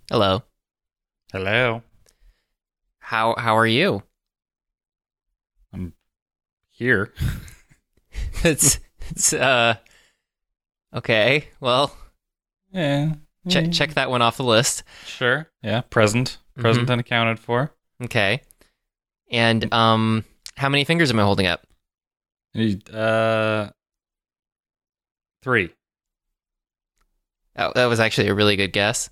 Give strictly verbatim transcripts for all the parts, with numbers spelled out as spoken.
Hello. Hello. How how are you? I'm here. it's it's uh okay. Well, Yeah. check check that one off the list. Sure. Yeah. Present. Present and accounted for. Okay. And um how many fingers am I holding up? Uh, three. Oh, that was actually a really good guess.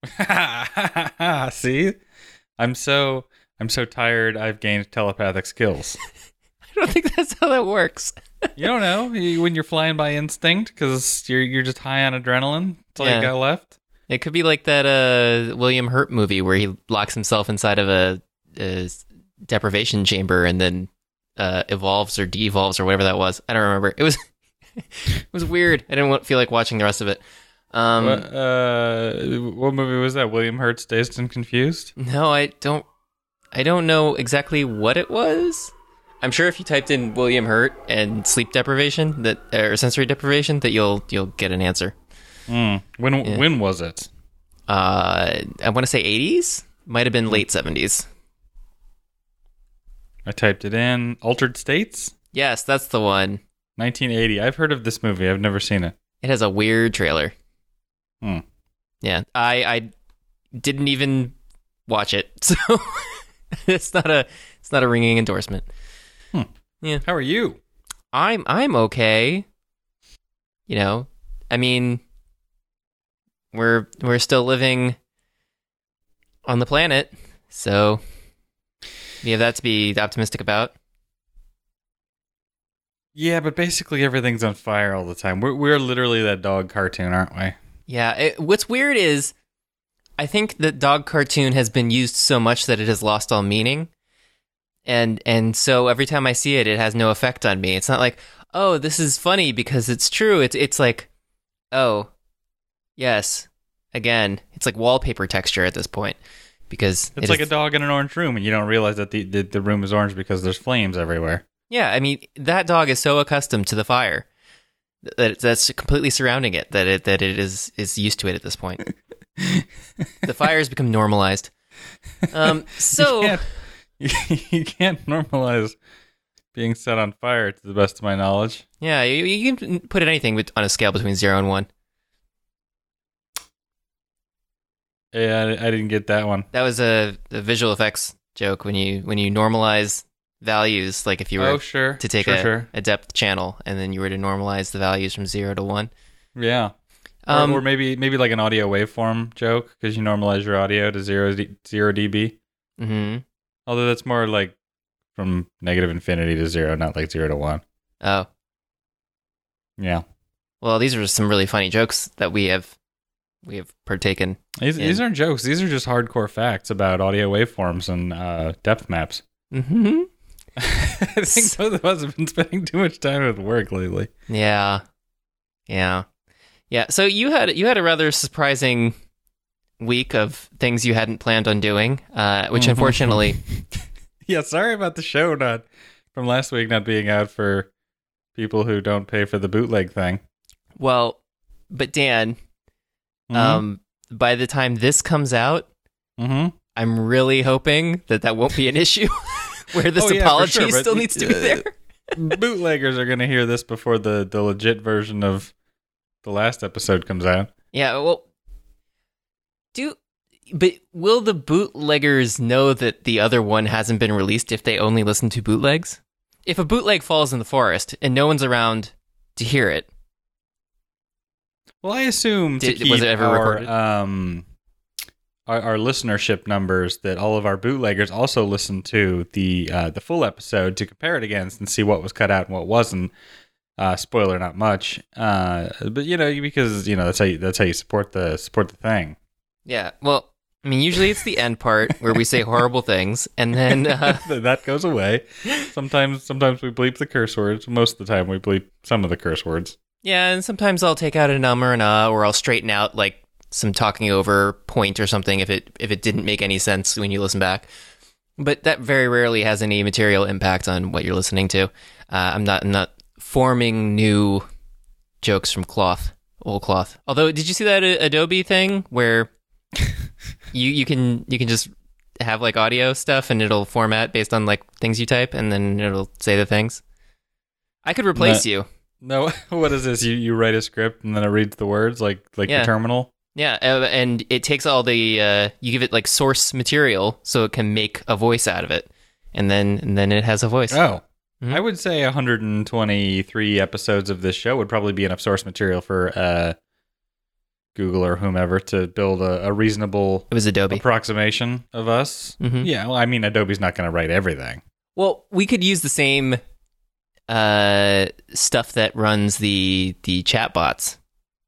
See, I'm so I'm so tired. I've gained telepathic skills. I don't think that's how that works. You don't know you, when you're flying by instinct because you're you're just high on adrenaline. That's all Yeah. you got left. It could be like that uh William Hurt movie where he locks himself inside of a, a deprivation chamber and then uh evolves or de-evolves or whatever that was. I don't remember. It was it was weird. I didn't want, feel like watching the rest of it. Um what, uh, what movie was that? William Hurt's Dazed and Confused? No, I don't. I don't know exactly what it was. I'm sure if you typed in William Hurt and sleep deprivation, that or sensory deprivation, that you'll you'll get an answer. Mm. When Yeah. when was it? Uh, I want to say eighties. Might have been late seventies. I typed it in. Altered States? Yes, that's the one. nineteen eighty. I've heard of this movie. I've never seen it. It has a weird trailer. Hmm. Yeah, I I didn't even watch it, so it's not a it's not a ringing endorsement. How are you? I'm I'm okay. You know, I mean, we're we're still living on the planet, so we have that to be optimistic about. Yeah, but basically everything's on fire all the time. We're we're literally that dog cartoon, aren't we? Yeah, it, what's weird is I think that dog cartoon has been used so much that it has lost all meaning. And and so every time I see it, it has no effect on me. It's not like, oh, this is funny because it's true. It's it's like, oh, yes, again, it's like wallpaper texture at this point because It's it like is- a dog in an orange room, and you don't realize that the, the the room is orange because there's flames everywhere. Yeah, I mean that dog is so accustomed to the fire that it- that's completely surrounding it that it that it is is used to it at this point. The fire has become normalized. Um, so. you, can't, you, you can't normalize being set on fire, to the best of my knowledge. Yeah, you, you can put anything with, on a scale between zero and one. Yeah, I, I didn't get that one. That was a, a visual effects joke when you when you normalize values, like if you were Oh, sure. to take sure, a, sure. a depth channel and then you were to normalize the values from zero to one. Yeah. Um, or, or maybe maybe like an audio waveform joke because you normalize your audio to zero d- zero dB. hmm Although that's more like from negative infinity to zero, not like zero to one. Oh, Yeah. well, these are some really funny jokes that we have we have partaken. These, in. these aren't jokes. These are just hardcore facts about audio waveforms and uh, depth maps. hmm I think both of us have been spending too much time at work lately. Yeah, yeah, yeah. So you had you had a rather surprising week of things you hadn't planned on doing, uh, which Mhm. unfortunately. Yeah, sorry about the show not from last week not being out for people who don't pay for the bootleg thing. Well, but Dan, Mhm. um, by the time this comes out, Mhm. I'm really hoping that that won't be an issue where this Oh, yeah, for apology sure, but, still needs to be uh, there. Bootleggers are going to hear this before the, the legit version of the last episode comes out. Yeah, well, do but will the bootleggers know that the other one hasn't been released if they only listen to bootlegs? If a bootleg falls in the forest and no one's around to hear it, Well, I assume to Did- keep was it ever our, recorded? um our, our listenership numbers that all of our bootleggers also listen to the uh, the full episode to compare it against and see what was cut out and what wasn't. Uh, spoiler, not much. Uh, but you know, because you know that's how you, that's how you support the support the thing. yeah. Well, I mean, usually it's the end part where we say horrible things, and then uh, That goes away. Sometimes sometimes we bleep the curse words. Most of the time we bleep some of the curse words. yeah, and sometimes I'll take out an um or an uh, or I'll straighten out like some talking over point or something if it if it didn't make any sense when you listen back. But that very rarely has any material impact on what you're listening to. Uh, I'm not I'm not forming new jokes from cloth, old cloth. Although, did you see that uh, Adobe thing where you you can you can just have like audio stuff, and it'll format based on like things you type, and then it'll say the things. I could replace No. you. No, what is this? You you write a script and then it reads the words like like Yeah. the terminal. Yeah, uh, and it takes all the uh, you give it like source material, so it can make a voice out of it, and then and then it has a voice. Oh, Mhm. I would say one hundred twenty-three episodes of this show would probably be enough source material for uh, Google or whomever to build a, a reasonable It was Adobe. approximation of us. Mhm. Yeah, well, I mean, Adobe's not going to write everything. Well, we could use the same uh, stuff that runs the the chatbots,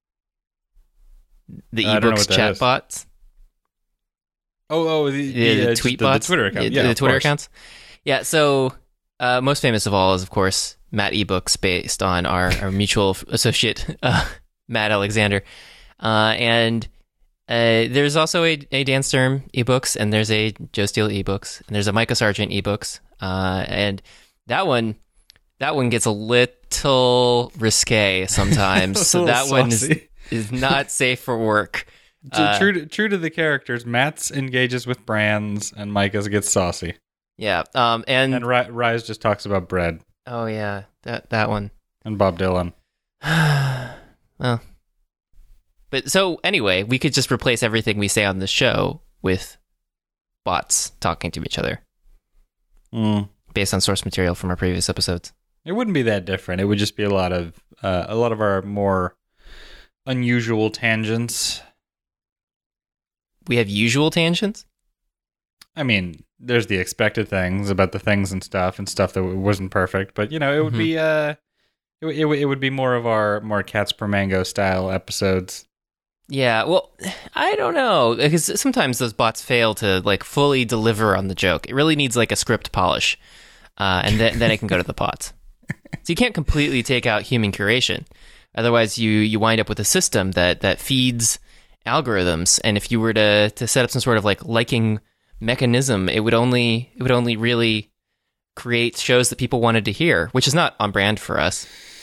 the I don't know ebooks what that is. chatbots, Oh, oh, the, the, the, the uh, tweet the, bots, the Twitter account, the, yeah, the of Twitter course. accounts. Yeah. So uh, most famous of all is, of course, Matt eBooks, based on our, our mutual associate uh, Matt Alexander, uh, and uh, there's also a, a Dan Sturm ebooks, and there's a Joe Steele ebooks, and there's a Micah Sargent ebooks, uh, and that one that one gets a little risque sometimes. So A that little one is saucy. is not safe for work. True- Uh, true, to, true to the characters, Matt's engages with brands and Micah's gets saucy. Yeah. Um. And, And Ri- Rise just talks about bread oh yeah, that that one. and Bob Dylan. Well, but so anyway, we could just replace everything we say on the show with bots talking to each other Mm. based on source material from our previous episodes. It wouldn't be that different. It would just be a lot of uh, a lot of our more unusual tangents. We have usual tangents. I mean, there's the expected things about the things and stuff and stuff that wasn't perfect, but you know, it would Mhm. be uh, it, it, it would be more of our more Cats per Mango style episodes. Yeah, well, I don't know, because sometimes those bots fail to like fully deliver on the joke. It really needs like a script polish, uh, and then then it can go to the pots. So you can't completely take out human curation. Otherwise, you you wind up with a system that that feeds algorithms. And if you were to to set up some sort of like liking mechanism, it would only it would only really create shows that people wanted to hear, which is not on brand for us.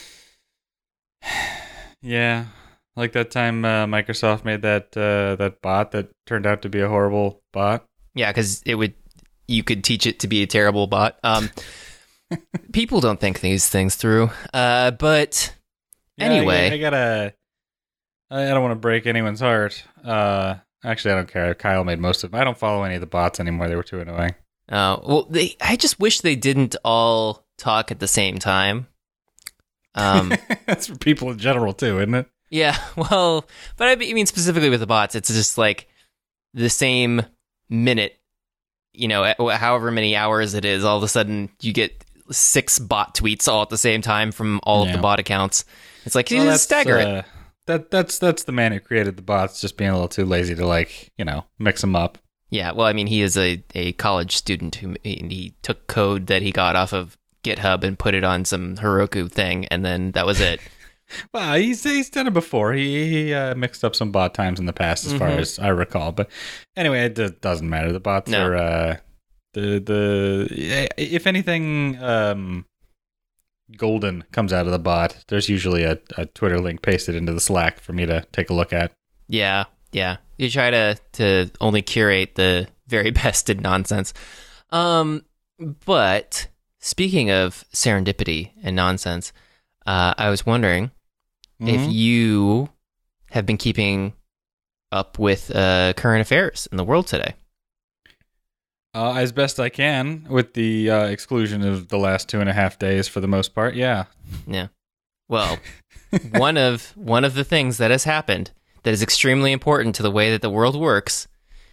Yeah, like that time uh, Microsoft made that uh, that bot that turned out to be a horrible bot. Yeah, because it would you could teach it to be a terrible bot. Um, people don't think these things through. Uh, but Yeah, anyway, I, I gotta. I I don't want to break anyone's heart. Uh, actually, I don't care. Kyle made most of them. I don't follow any of the bots anymore. They were too annoying. uh, well, they I just wish they didn't all talk at the same time. Um, That's for people in general too, isn't it? yeah, well, but I mean specifically with the bots, it's just like the same minute, you know, however many hours it is. All of a sudden, you get six bot tweets all at the same time from all of Yeah. the bot accounts. It's like you Well, just stagger it. uh, That that's that's the man who created the bots, just being a little too lazy to like you know mix them up. Yeah, well, I mean, he is a, a college student who and he took code that he got off of GitHub and put it on some Heroku thing, and then that was it. Well, he's he's done it before. He he uh, mixed up some bot times in the past, as far Mhm. as I recall. But anyway, it d- doesn't matter. The bots No. are uh, the the if anything um, golden comes out of the bot. There's usually a, a Twitter link pasted into the Slack for me to take a look at. Yeah, yeah. You try to to only curate the very best in nonsense. Um, but speaking of serendipity and nonsense, uh, I was wondering if Mhm. you have been keeping up with uh, current affairs in the world today. Uh, as best I can, with the uh, exclusion of the last two and a half days, for the most part. Yeah. Yeah. Well, one of one of the things that has happened that is extremely important to the way that the world works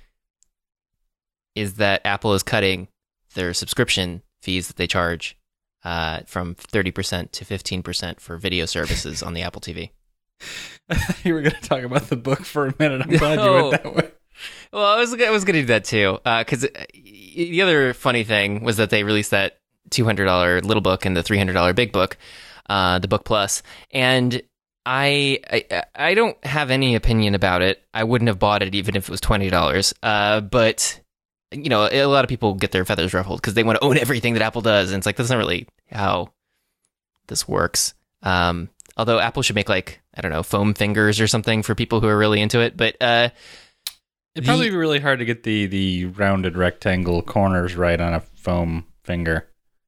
is that Apple is cutting their subscription fees that they charge uh, from thirty percent to fifteen percent for video services on the Apple T V. You were going to talk about the book for a minute. I'm glad you No. went that way. Well, I was I was going to do that too, because the other funny thing was that they released that two hundred dollars little book and the three hundred dollars big book, uh, the Book Plus, and I, I I don't have any opinion about it. I wouldn't have bought it even if it was twenty dollars. Uh, but you know, a lot of people get their feathers ruffled because they want to own everything that Apple does, and it's like that's not really how this works. Um, although Apple should make like I don't know foam fingers or something for people who are really into it, but. Uh, It'd probably be really hard to get the the rounded rectangle corners right on a foam finger.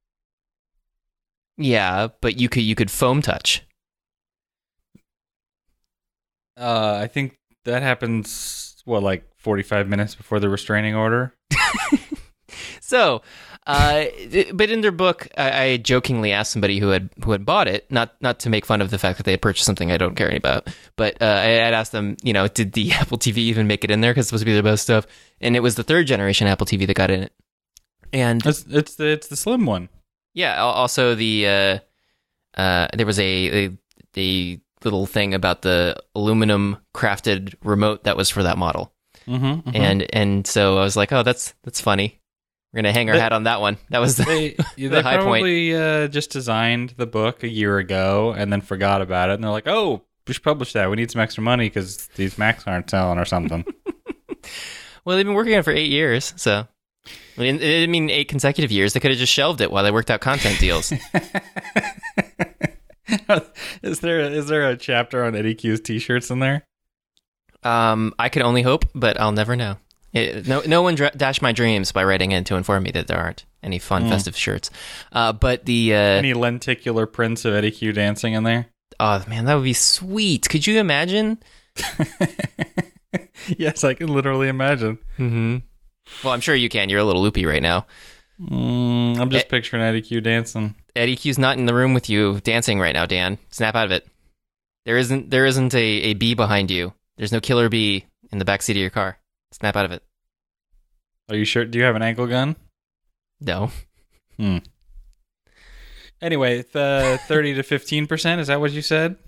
Yeah, but you could you could foam touch. Uh, I think that happens, what, like forty-five minutes before the restraining order? So, uh, but in their book, I, I jokingly asked somebody who had who had bought it, not not to make fun of the fact that they had purchased something I don't care any about, but uh, I had asked them, you know, did the Apple T V even make it in there because it's supposed to be their best stuff? And it was the third generation Apple T V that got in it. And it's it's the it's the slim one. Yeah. Also, the uh, uh, there was a, a a little thing about the aluminum crafted remote that was for that model. Mm-hmm, mm-hmm. And and so I was like, oh, that's that's funny. We're gonna hang our but hat on that one. That was the, they, the they high probably, point. Uh, just designed the book a year ago and then forgot about it. And they're like, "Oh, we should publish that. We need some extra money because these Macs aren't selling or something." Well, they've been working on it for eight years, so I mean, it didn't mean eight consecutive years. They could have just shelved it while they worked out content deals. is there a, is there a chapter on Eddie Q's t-shirts in there? Um, I could only hope, but I'll never know. It, no, no one dra- dashed my dreams by writing in to inform me that there aren't any fun mm. festive shirts. Uh, but the uh, any lenticular prints of Eddie Q dancing in there? Oh man, that would be sweet. Could you imagine? Yes, I can literally imagine. Mm-hmm. Well, I'm sure you can. You're a little loopy right now. Mm, I'm just e- picturing Eddie Q dancing. Eddie Q's not in the room with you dancing right now, Dan. Snap out of it. There isn't. There isn't a, a bee behind you. There's no killer bee in the backseat of your car. Snap out of it. Are you sure? Do you have an ankle gun? No. Hmm. Anyway, the thirty to fifteen percent, is that what you said?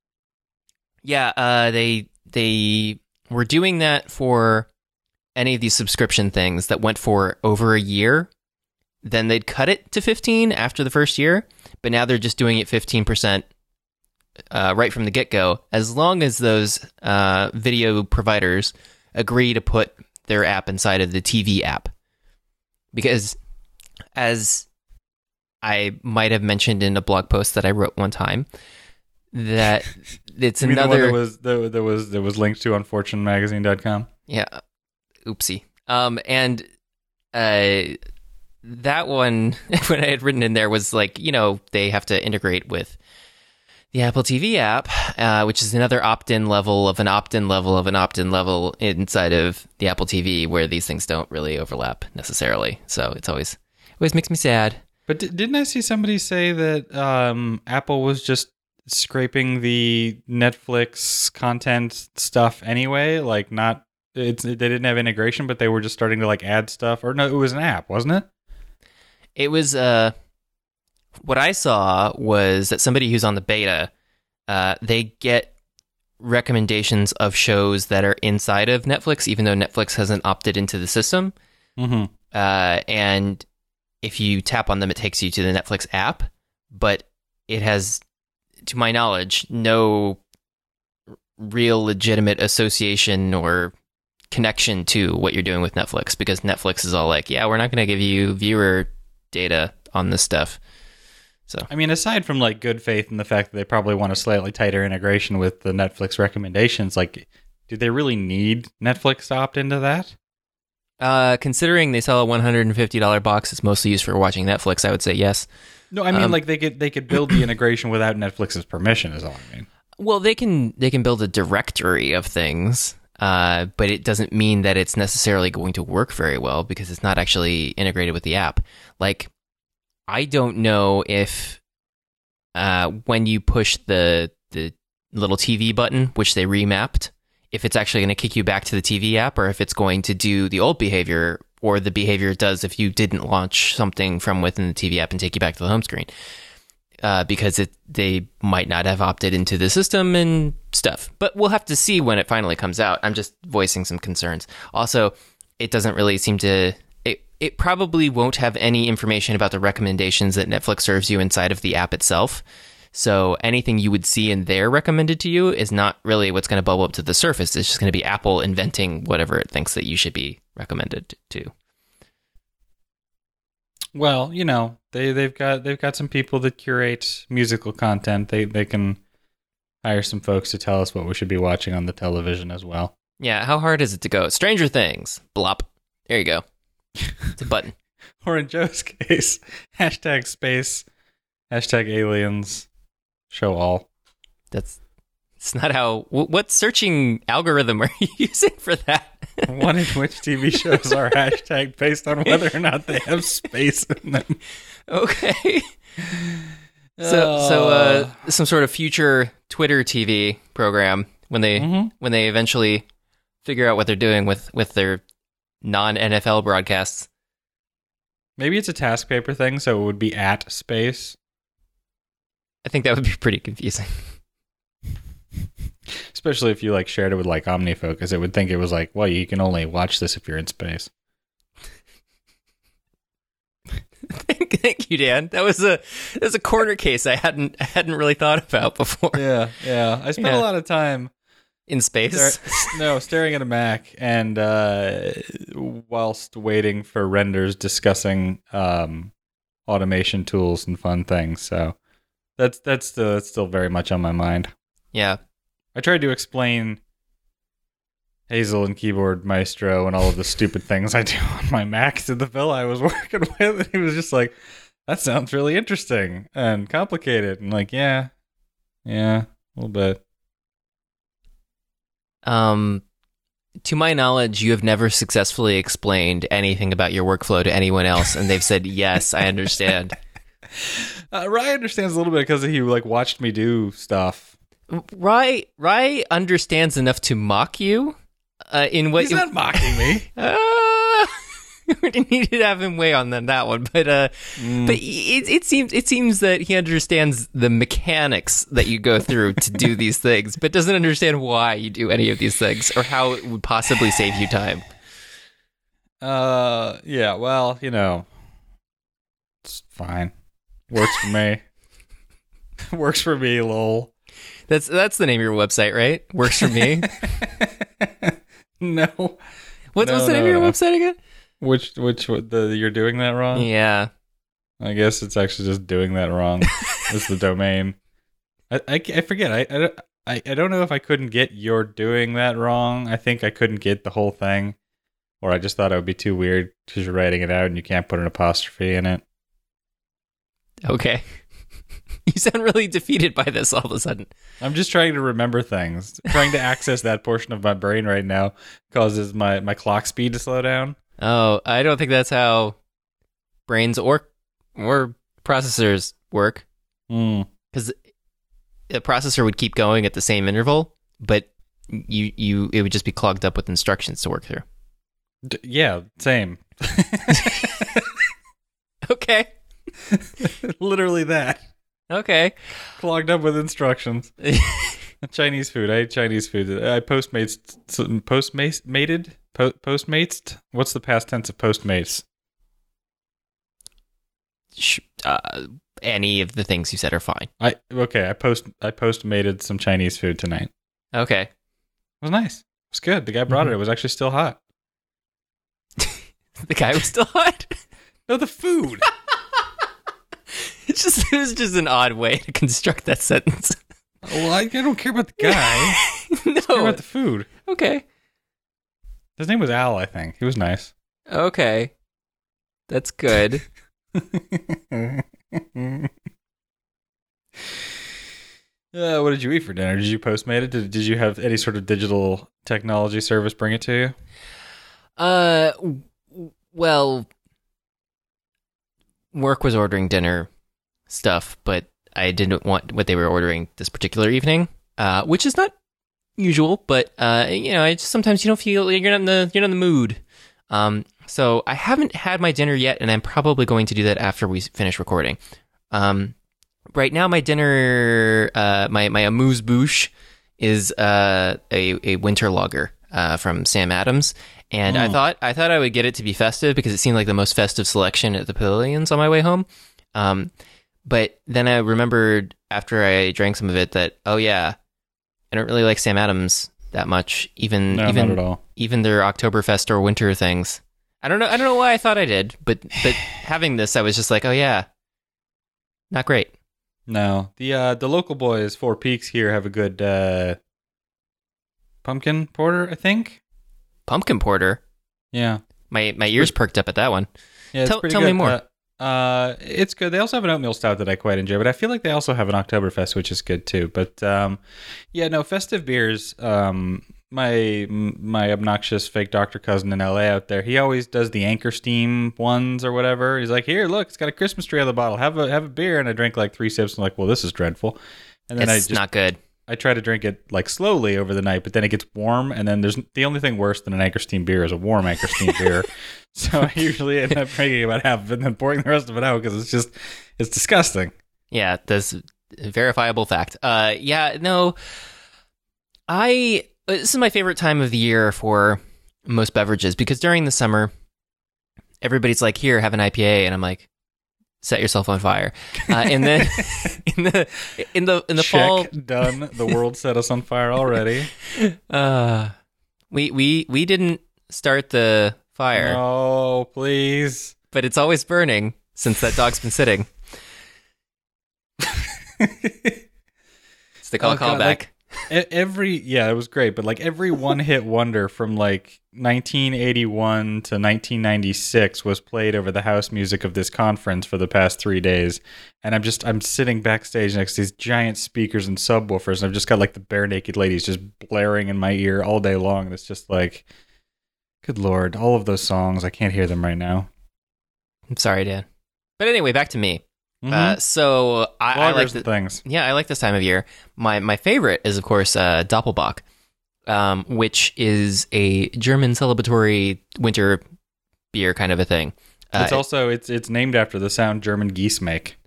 Yeah, uh, they they were doing that for any of these subscription things that went for over a year. Then they'd cut it to fifteen after the first year, but now they're just doing it fifteen percent uh, right from the get-go, as long as those uh, video providers agree to put their app inside of the T V app. Because as I might have mentioned in a blog post that I wrote one time, that it's you mean another... The one that was, that, that was, that was linked to on fortune magazine dot com? Yeah. Oopsie. Um, and uh, that one, when I had written in there, was like, you know, they have to integrate with the Apple T V app, uh, which is another opt-in level of an opt-in level of an opt-in level inside of the Apple T V, where these things don't really overlap necessarily. So it's always always makes me sad. But d- didn't I see somebody say that um, Apple was just scraping the Netflix content stuff anyway? Like, not it's they didn't have integration, but they were just starting to like add stuff. Or no, it was an app, wasn't it? It was. Uh, what I saw was that somebody who's on the beta, uh, they get recommendations of shows that are inside of Netflix, even though Netflix hasn't opted into the system. Mm-hmm. Uh, and if you tap on them, it takes you to the Netflix app, but it has, to my knowledge, no real legitimate association or connection to what you're doing with Netflix, because Netflix is all like, yeah, we're not going to give you viewer data on this stuff. So I mean, aside from like good faith and the fact that they probably want a slightly tighter integration with the Netflix recommendations, like, do they really need Netflix to opt into that? Uh, considering they sell a one hundred fifty dollars box that's mostly used for watching Netflix, I would say yes. No, I mean, um, like they could they could build the integration without Netflix's permission, is all I mean. Well, they can they can build a directory of things, uh, but it doesn't mean that it's necessarily going to work very well because it's not actually integrated with the app. Like, I don't know if uh, when you push the the little T V button, which they remapped, if it's actually going to kick you back to the T V app, or if it's going to do the old behavior, or the behavior it does if you didn't launch something from within the T V app and take you back to the home screen. Uh, because it they might not have opted into the system and stuff. But we'll have to see when it finally comes out. I'm just voicing some concerns. Also, it doesn't really seem to... It, it probably won't have any information about the recommendations that Netflix serves you inside of the app itself. So anything you would see in there recommended to you is not really what's going to bubble up to the surface. It's just going to be Apple inventing whatever it thinks that you should be recommended to. Well, you know, they they've got they've got some people that curate musical content. They they can hire some folks to tell us what we should be watching on the television as well. Yeah, how hard is it to go? Stranger Things. Blop. There you go. It's a button. Or in Joe's case, hashtag space, hashtag aliens, show all. That's it's not how. wh- What searching algorithm are you using for that? One in which T V shows are hashtag based on whether or not they have space in them. Okay. So, so uh, some sort of future Twitter T V program when they Mhm. when they eventually figure out what they're doing with, with their non N F L broadcasts. Maybe it's a task paper thing, so it would be at space. I think that would be pretty confusing. Especially if you like shared it with like OmniFocus, it would think it was like, well, you can only watch this if you're in space. thank, thank you, Dan. That was a that was a corner case I hadn't I hadn't really thought about before. Yeah, yeah. I spent Yeah. a lot of time In space. Stare- no, staring at a Mac and uh, whilst waiting for renders discussing um, automation tools and fun things. So that's that's still, that's still very much on my mind. Yeah. I tried to explain Hazel and Keyboard Maestro and all of the stupid things I do on my Mac to the fella I was working with, and he was just like, "That sounds really interesting and complicated." And like, yeah, yeah, a little bit. Um, to my knowledge, you have never successfully explained anything about your workflow to anyone else, and they've said, "Yes, I understand." Uh, Ryan understands a little bit because he like watched me do stuff. Rye Rye understands enough to mock you. Uh, in what He's not mocking me. Uh, we need to have him weigh on that, that one, but uh, Mm. but it, it seems it seems that he understands the mechanics that you go through to do these things, but doesn't understand why you do any of these things or how it would possibly save you time. Uh, yeah. Well, you know, it's fine. Works for me. Works for me. Lol. That's that's the name of your website, right? Works for me. No. What's, No, what's the name no, of your no. website again? Which which the you're doing that wrong? Yeah. I guess it's actually just doing that wrong. It's the domain. I, I, I forget. I, I, don't- I I don't know if I couldn't get you're doing that wrong. I think I couldn't get the whole thing. Or I just thought it would be too weird because you're writing it out and you can't put an apostrophe in it. Okay. You sound really defeated by this all of a sudden. I'm just trying to remember things. Trying to access that portion of my brain right now causes my, my clock speed to slow down. Oh, I don't think that's how brains or or processors work. Hmm. Because a processor would keep going at the same interval, but you you it would just be clogged up with instructions to work through. D- yeah, same. Okay. Literally that. Okay. Clogged up with instructions. Chinese food. I ate Chinese food. I postmates postmates mated po- postmates. What's the past tense of postmates? Sh- uh, any of the things you said are fine. I okay. I post I postmated some Chinese food tonight. Okay. It was nice. It was good. The guy brought it. It was actually still hot. The guy was still hot. No, the food. It's just it was just an odd way to construct that sentence. Well, I, I don't care about the guy. I care No. about the food. Okay. His name was Al, I think. He was nice. Okay. That's good. Uh, what did you eat for dinner? Did you Postmate it? Did, did you have any sort of digital technology service bring it to you? Uh, w- well, work was ordering dinner stuff, but I didn't want what they were ordering this particular evening, uh, which is not usual. But uh, you know, I just sometimes you don't feel you're not in the you're not in the mood. Um, so I haven't had my dinner yet, and I'm probably going to do that after we finish recording. Um, right now, my dinner, uh, my my amuse bouche is uh, a a winter lager uh, from Sam Adams. And I Mm. thought I thought I would get it to be festive because it seemed like the most festive selection at the Pavilions on my way home. Um, but then I remembered after I drank some of it that oh yeah, I don't really like Sam Adams that much. Even No, even not at all. even their Oktoberfest or winter things. I don't know. I don't know why I thought I did, but but having this, I was just like, oh yeah, not great. No, the uh, the local boys, Four Peaks here, have a good uh, pumpkin porter, I think. Pumpkin porter. Yeah. My my ears perked up at that one. Yeah, it's tell pretty tell good. me more. Uh, uh, it's good. They also have an oatmeal stout that I quite enjoy, but I feel like they also have an Oktoberfest, which is good too. But um, yeah, no, festive beers. Um, my my obnoxious fake doctor cousin in L A out there, he always does the Anchor Steam ones or whatever. He's like, here, look, it's got a Christmas tree on the bottle. Have a have a beer, and I drink like three sips. And I'm like, well, this is dreadful. And then it's I just not good. I try to drink it like slowly over the night, but then it gets warm, and then there's the only thing worse than an Anchor Steam beer is a warm Anchor Steam beer. So I usually end up drinking about half of it and then pouring the rest of it out because it's just it's disgusting. Yeah, that's a verifiable fact. Uh, yeah, no, I this is my favorite time of the year for most beverages because during the summer, everybody's like, "Here, have an I P A," and I'm like, set yourself on fire. Uh, and then in the in the in the Check, fall, done. The world set us on fire already. Uh, we we we didn't start the fire. No, please. But it's always burning since that dog's been sitting. It's the call Oh, call God, back. like, e- every yeah, it was great, but like every one hit wonder from like nineteen eighty-one to nineteen ninety-six was played over the house music of this conference for the past three days, and I'm just I'm sitting backstage next to these giant speakers and subwoofers, and I've just got like the bare naked ladies just blaring in my ear all day long, and it's just like, good Lord, all of those songs, I can't hear them right now. I'm sorry, Dan. But anyway, back to me. Mm-hmm. Uh, so I, I like the the, things. Yeah, I like this time of year. My my favorite is of course uh, Doppelbock, um, which is a German celebratory winter beer kind of a thing. Uh, It's also it's it's named after the sound German geese make.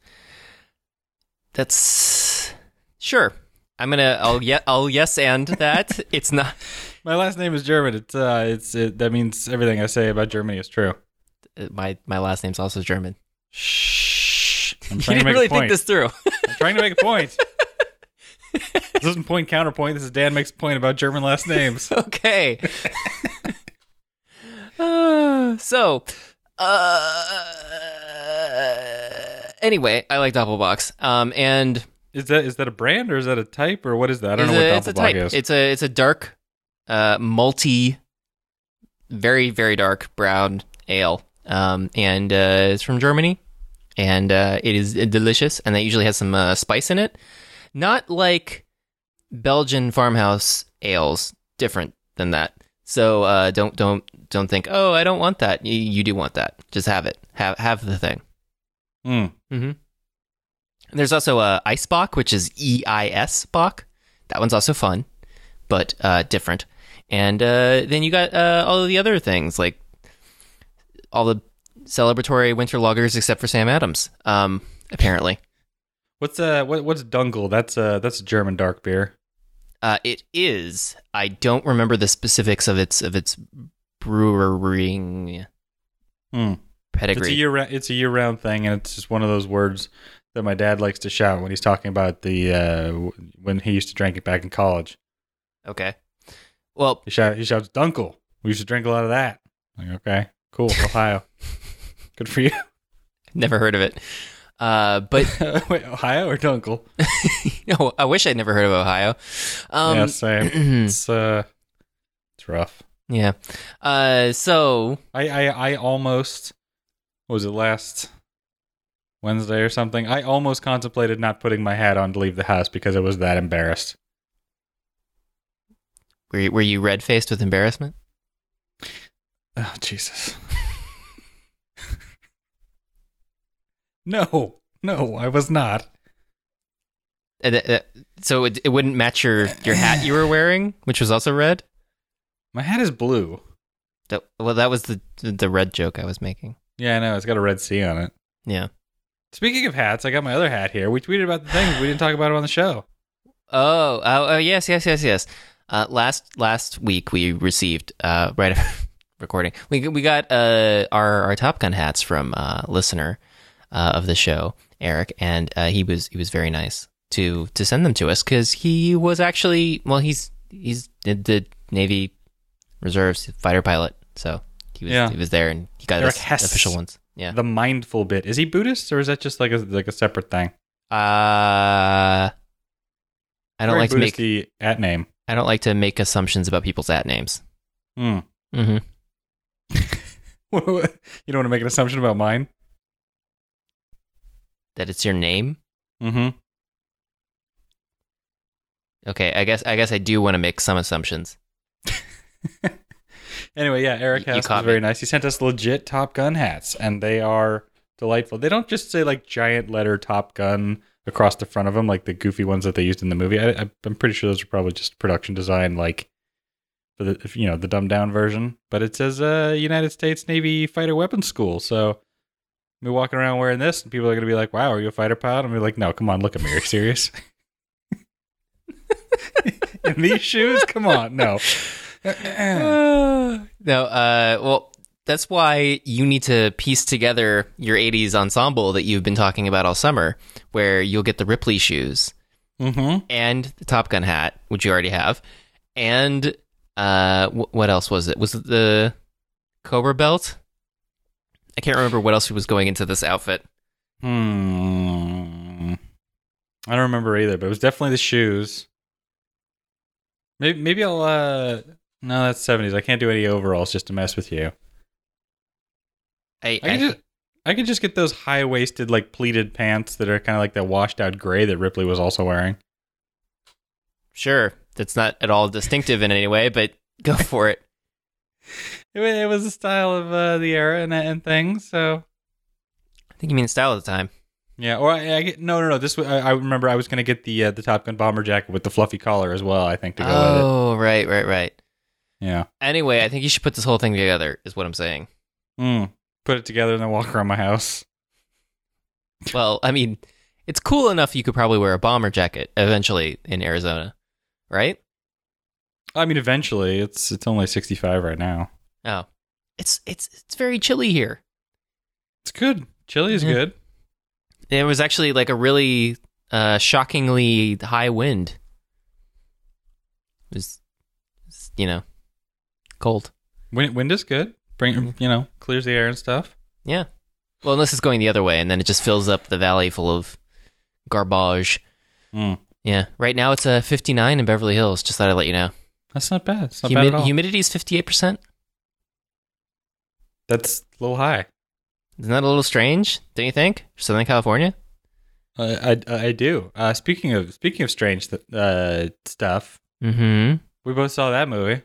That's sure. I'm gonna. I'll yeah. I'll yes and that. It's not. My last name is German. It's uh. It's it, that means everything I say about Germany is true. My my last name's also German. Shh. I'm You trying didn't to make really a point. think this through. I'm trying to make a point. This isn't point counterpoint. This is Dan makes a point about German last names. Okay. uh, so, uh, anyway, I like Doppelbocks. Um, and Is that is that a brand or is that a type or what is that? I don't it's know a, what it's a Doppelbock type. is. It's a it's a dark, uh, multi, very very dark brown ale. Um, and uh, it's from Germany. And uh, it is delicious, and that usually has some uh, spice in it. Not like Belgian farmhouse ales, different than that. So uh, don't don't don't think, oh, I don't want that. You, you do want that. Just have it. Have have the thing. Mm. Mm-hmm. There's also uh, Eisbock, which is E I S Bock. That one's also fun, but uh, different. And uh, then you got uh, all of the other things, like all the celebratory winter lagers except for Sam Adams, um, apparently. What's uh what what's Dunkel? That's uh that's a German dark beer. Uh, it is. I don't remember the specifics of its of its brewing Mm. pedigree. It's a year it's a year round thing, and it's just one of those words that my dad likes to shout when he's talking about the uh when he used to drink it back in college. Okay. Well, He shout he shouts Dunkel. We used to drink a lot of that. Like, okay, cool, Ohio. Good for you. never heard of it. Uh, but Wait, Ohio or Dunkel? no, I wish I'd never heard of Ohio. Um, yeah, same. It's uh, it's rough. yeah. Uh, so I, I I almost what was it last Wednesday or something? I almost contemplated not putting my hat on to leave the house because I was that embarrassed. were you, were you red faced with embarrassment? Oh Jesus. No, no, I was not. Uh, th- uh, so it, it wouldn't match your, your hat you were wearing, which was also red. My hat is blue. That, well, that was the the red joke I was making. Yeah, I know. It's got a red C on it. Yeah. Speaking of hats, I got my other hat here. We tweeted about the things. We didn't talk about it on the show. Oh, oh, oh yes, yes, yes, yes. Uh, last last week we received uh, right after recording. We we got uh, our our Top Gun hats from uh, listener uh, of the show, Eric, and uh, he was he was very nice to to send them to us because he was actually well he's he's did the Navy Reserves fighter pilot, so he was Yeah. he was there and he got Eric us Hess. official ones. Yeah. The mindful bit. Is he Buddhist or is that just like a like a separate thing? Uh, I don't Very like to make Buddhist-y at name. I don't like to make assumptions about people's at names. Hmm. Mm-hmm. You don't want to make an assumption about mine? That it's your name? Mm-hmm. Okay, I guess I guess I do want to make some assumptions. Anyway, yeah, Eric You House caught was very me. nice. He sent us legit Top Gun hats, and they are delightful. They don't just say like giant letter Top Gun across the front of them like the goofy ones that they used in the movie. I, I, I'm pretty sure those are probably just production design, like for the you know the dumbed down version. But it says uh, United States Navy Fighter Weapons School. So me walking around wearing this, and people are gonna be like, "Wow, are you a fighter pilot?" I'm gonna be like, "No, come on, look at me. Are you serious?" In these shoes? Come on, no. no, uh, well, that's why you need to piece together your eighties ensemble that you've been talking about all summer, where you'll get the Ripley shoes Mm-hmm. and the Top Gun hat, which you already have, and uh, w- what else was it? Was it the Cobra belt? I can't remember what else was going into this outfit. Hmm. I don't remember either, but it was definitely the shoes. Maybe maybe I'll uh no, that's seventies. I can't do any overalls just to mess with you. I, I I could just I could just get those high waisted like pleated pants that are kind of like that washed out gray that Ripley was also wearing. sure, that's not at all distinctive in any way, but go for it. It, wa- it was the style of uh, the era and and things. So I think you mean style at the time. yeah, or I, I get no no no. This was, I, I remember I was gonna get the uh, the Top Gun bomber jacket with the fluffy collar as well. I think to go with it. Oh, right, right, right. Yeah. Anyway, I think you should put this whole thing together, is what I'm saying. Mm. Put it together and then walk around my house. Well, I mean, it's cool enough you could probably wear a bomber jacket eventually in Arizona, right? I mean, eventually, it's it's only sixty-five right now. Oh, it's it's it's very chilly here. It's good. Chili is Yeah. good. There was actually like a really uh, shockingly high wind. It was, it's, you know, cold. Wind, wind is good. Bring you know clears the air and stuff. Yeah. Well, unless it's going the other way, and then it just fills up the valley full of garbage. Mm. Yeah. Right now it's a fifty-nine in Beverly Hills. Just thought I'd let you know. That's not bad. It's not Humid- bad at all. humidity is fifty-eight percent. That's a little high. Isn't that a little strange? Don't you think? For Southern California? Uh, I I do. Uh, speaking of speaking of strange th- uh, stuff, Mm-hmm. we both saw that movie.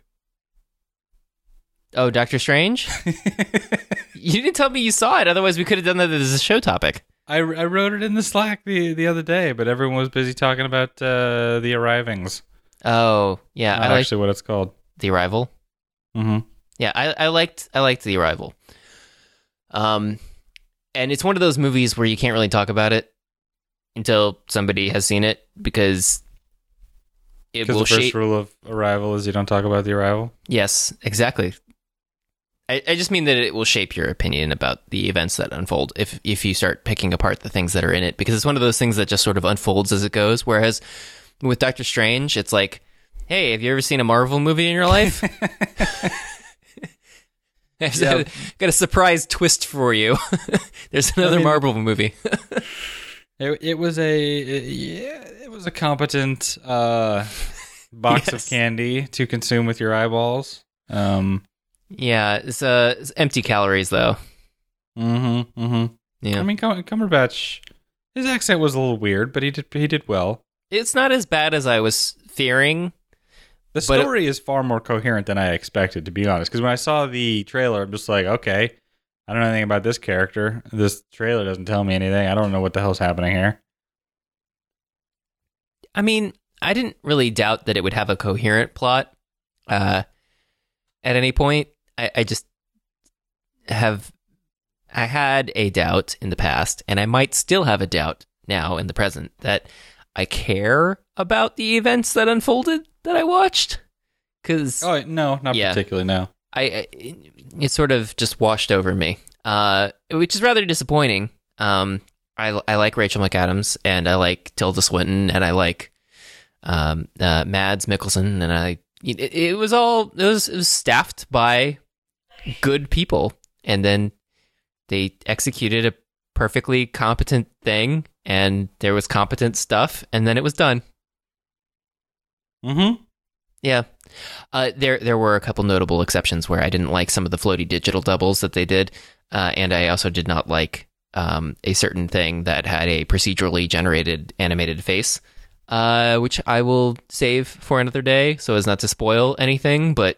Oh, Doctor Strange? You didn't tell me you saw it. Otherwise, we could have done that as a show topic. I, I wrote it in the Slack the, the other day, but everyone was busy talking about uh, the arrivings. Oh, yeah. Not I like actually what it's called. The Arrival. Mm-hmm. Yeah, I, I liked I liked The Arrival. Um, and it's one of those movies where you can't really talk about it until somebody has seen it because it Because will the first shape. rule of Arrival is you don't talk about the arrival. Yes, exactly. I, I just mean that it will shape your opinion about the events that unfold if if you start picking apart the things that are in it, because it's one of those things that just sort of unfolds as it goes. Whereas with Doctor Strange, it's like, hey, have you ever seen a Marvel movie in your life? I've Yeah. got, a, got a surprise twist for you. There's another I mean- Marvel movie. It, it was a it- yeah, it was a competent uh, box Yes. of candy to consume with your eyeballs. Um, Yeah, it's, uh, it's empty calories though. mm-hmm, mm-hmm. Yeah, I mean, Cum- Cumberbatch, his accent was a little weird, but he did he did well. it's not as bad as I was fearing. The But it- story is far more coherent than I expected, to be honest. Because when I saw the trailer, I'm just like, okay, I don't know anything about this character. This trailer doesn't tell me anything. I don't know what the hell's happening here. I mean, I didn't really doubt that it would have a coherent plot uh, at any point. I, I just have, I had a doubt in the past, and I might still have a doubt now in the present that I care about the events that unfolded that I watched. Because Oh no, not Yeah. particularly. No. I, I it sort of just washed over me, uh, which is rather disappointing. Um, I I like Rachel McAdams, and I like Tilda Swinton, and I like um, uh, Mads Mikkelsen, and I it, it was all it was it was staffed by good people, and then they executed a perfectly competent thing, and there was competent stuff, and then it was done. Mm-hmm. Yeah. Uh, there there were a couple notable exceptions where I didn't like some of the floaty digital doubles that they did, uh, and I also did not like um, a certain thing that had a procedurally generated animated face, uh, which I will save for another day so as not to spoil anything, but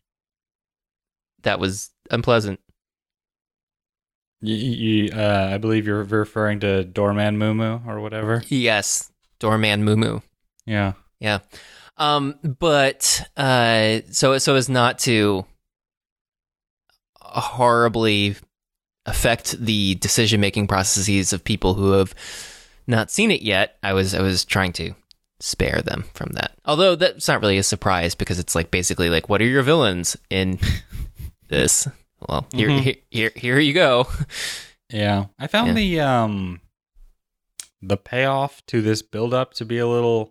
that was unpleasant. You, you, uh, I believe you're referring to Doorman Moo or whatever. Yes, Doorman Moo Moo. Yeah. Yeah. Um, but uh, so so as not to horribly affect the decision making processes of people who have not seen it yet, I was I was trying to spare them from that. Although that's not really a surprise because it's like basically like, what are your villains in this? Well, here Mhm. here, here here you go. Yeah. I found Yeah. the um the payoff to this build up to be a little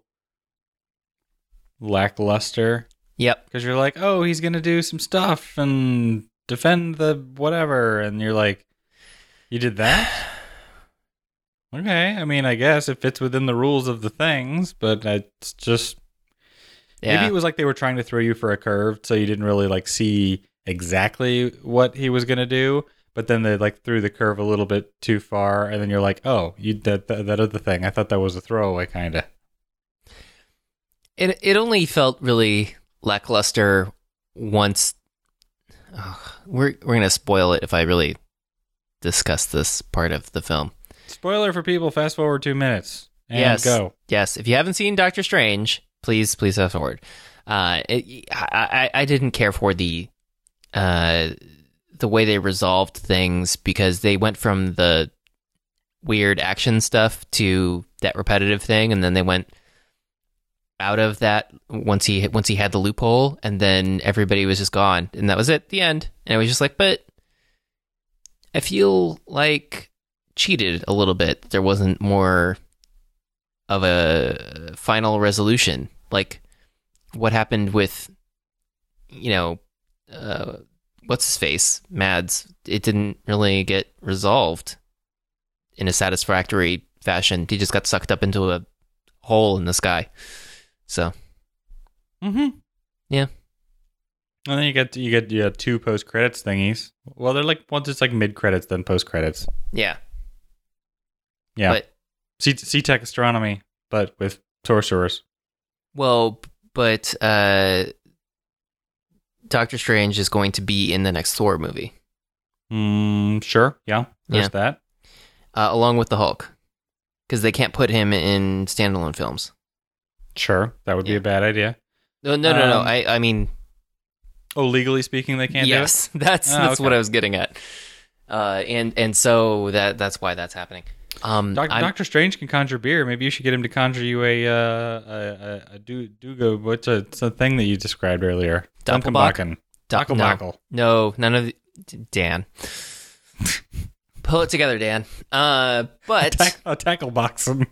lackluster. Yep. Because you're like, oh, he's gonna do some stuff and defend the whatever, and you're like, you did that? Okay, I mean, I guess it fits within the rules of the things, but it's just Yeah. maybe it was like they were trying to throw you for a curve, so you didn't really like see exactly what he was gonna do. But then they like threw the curve a little bit too far, and then you're like, oh, you that that, that other thing. I thought that was a throwaway, kind of. It it only felt really lackluster once. Oh, we're we're gonna spoil it if I really discuss this part of the film. Spoiler for people. Fast forward two minutes and Yes. go. Yes, if you haven't seen Doctor Strange, please please fast forward. Uh, it, I, I I didn't care for the uh the way they resolved things because they went from the weird action stuff to that repetitive thing, and then they went out of that once he once he had the loophole, and then everybody was just gone, and that was it, the end. And I was just like, but I feel like cheated a little bit. There wasn't more of a final resolution. Like what happened with, you know, uh, what's his face, Mads? It didn't really get resolved in a satisfactory fashion. He just got sucked up into a hole in the sky. So, Mm-hmm. Yeah. And then you get you get you have two post credits thingies. Well, they're like once it's like mid credits, then post credits. yeah. Yeah. But, C C Tech Astronomy, but with sorcerers. well, but uh, Doctor Strange is going to be in the next Thor movie, Mm, sure. Yeah. There's Yeah. that. uh, along with the Hulk, because they can't put him in standalone films. Sure. That would be Yeah. a bad idea. No, no, no, no. Um, I, I mean, Oh, legally speaking, they can't yes, that's Ah, that's okay. what I was getting at. Uh, and and so that that's why that's happening. Um, do it. Doc- I'm- Doctor Strange can conjure beer. Maybe you should get him to conjure you a uh, a a, a do do what's a, it's a thing that you described earlier. Doppelbock? Dunkelbacken. Doc- Doppelbackel. No, none of the, Dan. Pull it together, Dan. Uh, but Tack- a tackle boxing.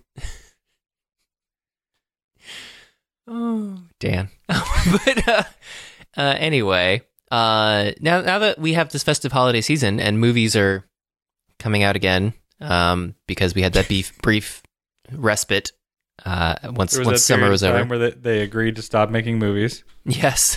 oh, Dan. but uh, uh, anyway, uh, now now that we have this festive holiday season and movies are coming out again, um, because we had that brief brief respite uh, once There was once that summer period was of over. time where they, they agreed to stop making movies. Yes.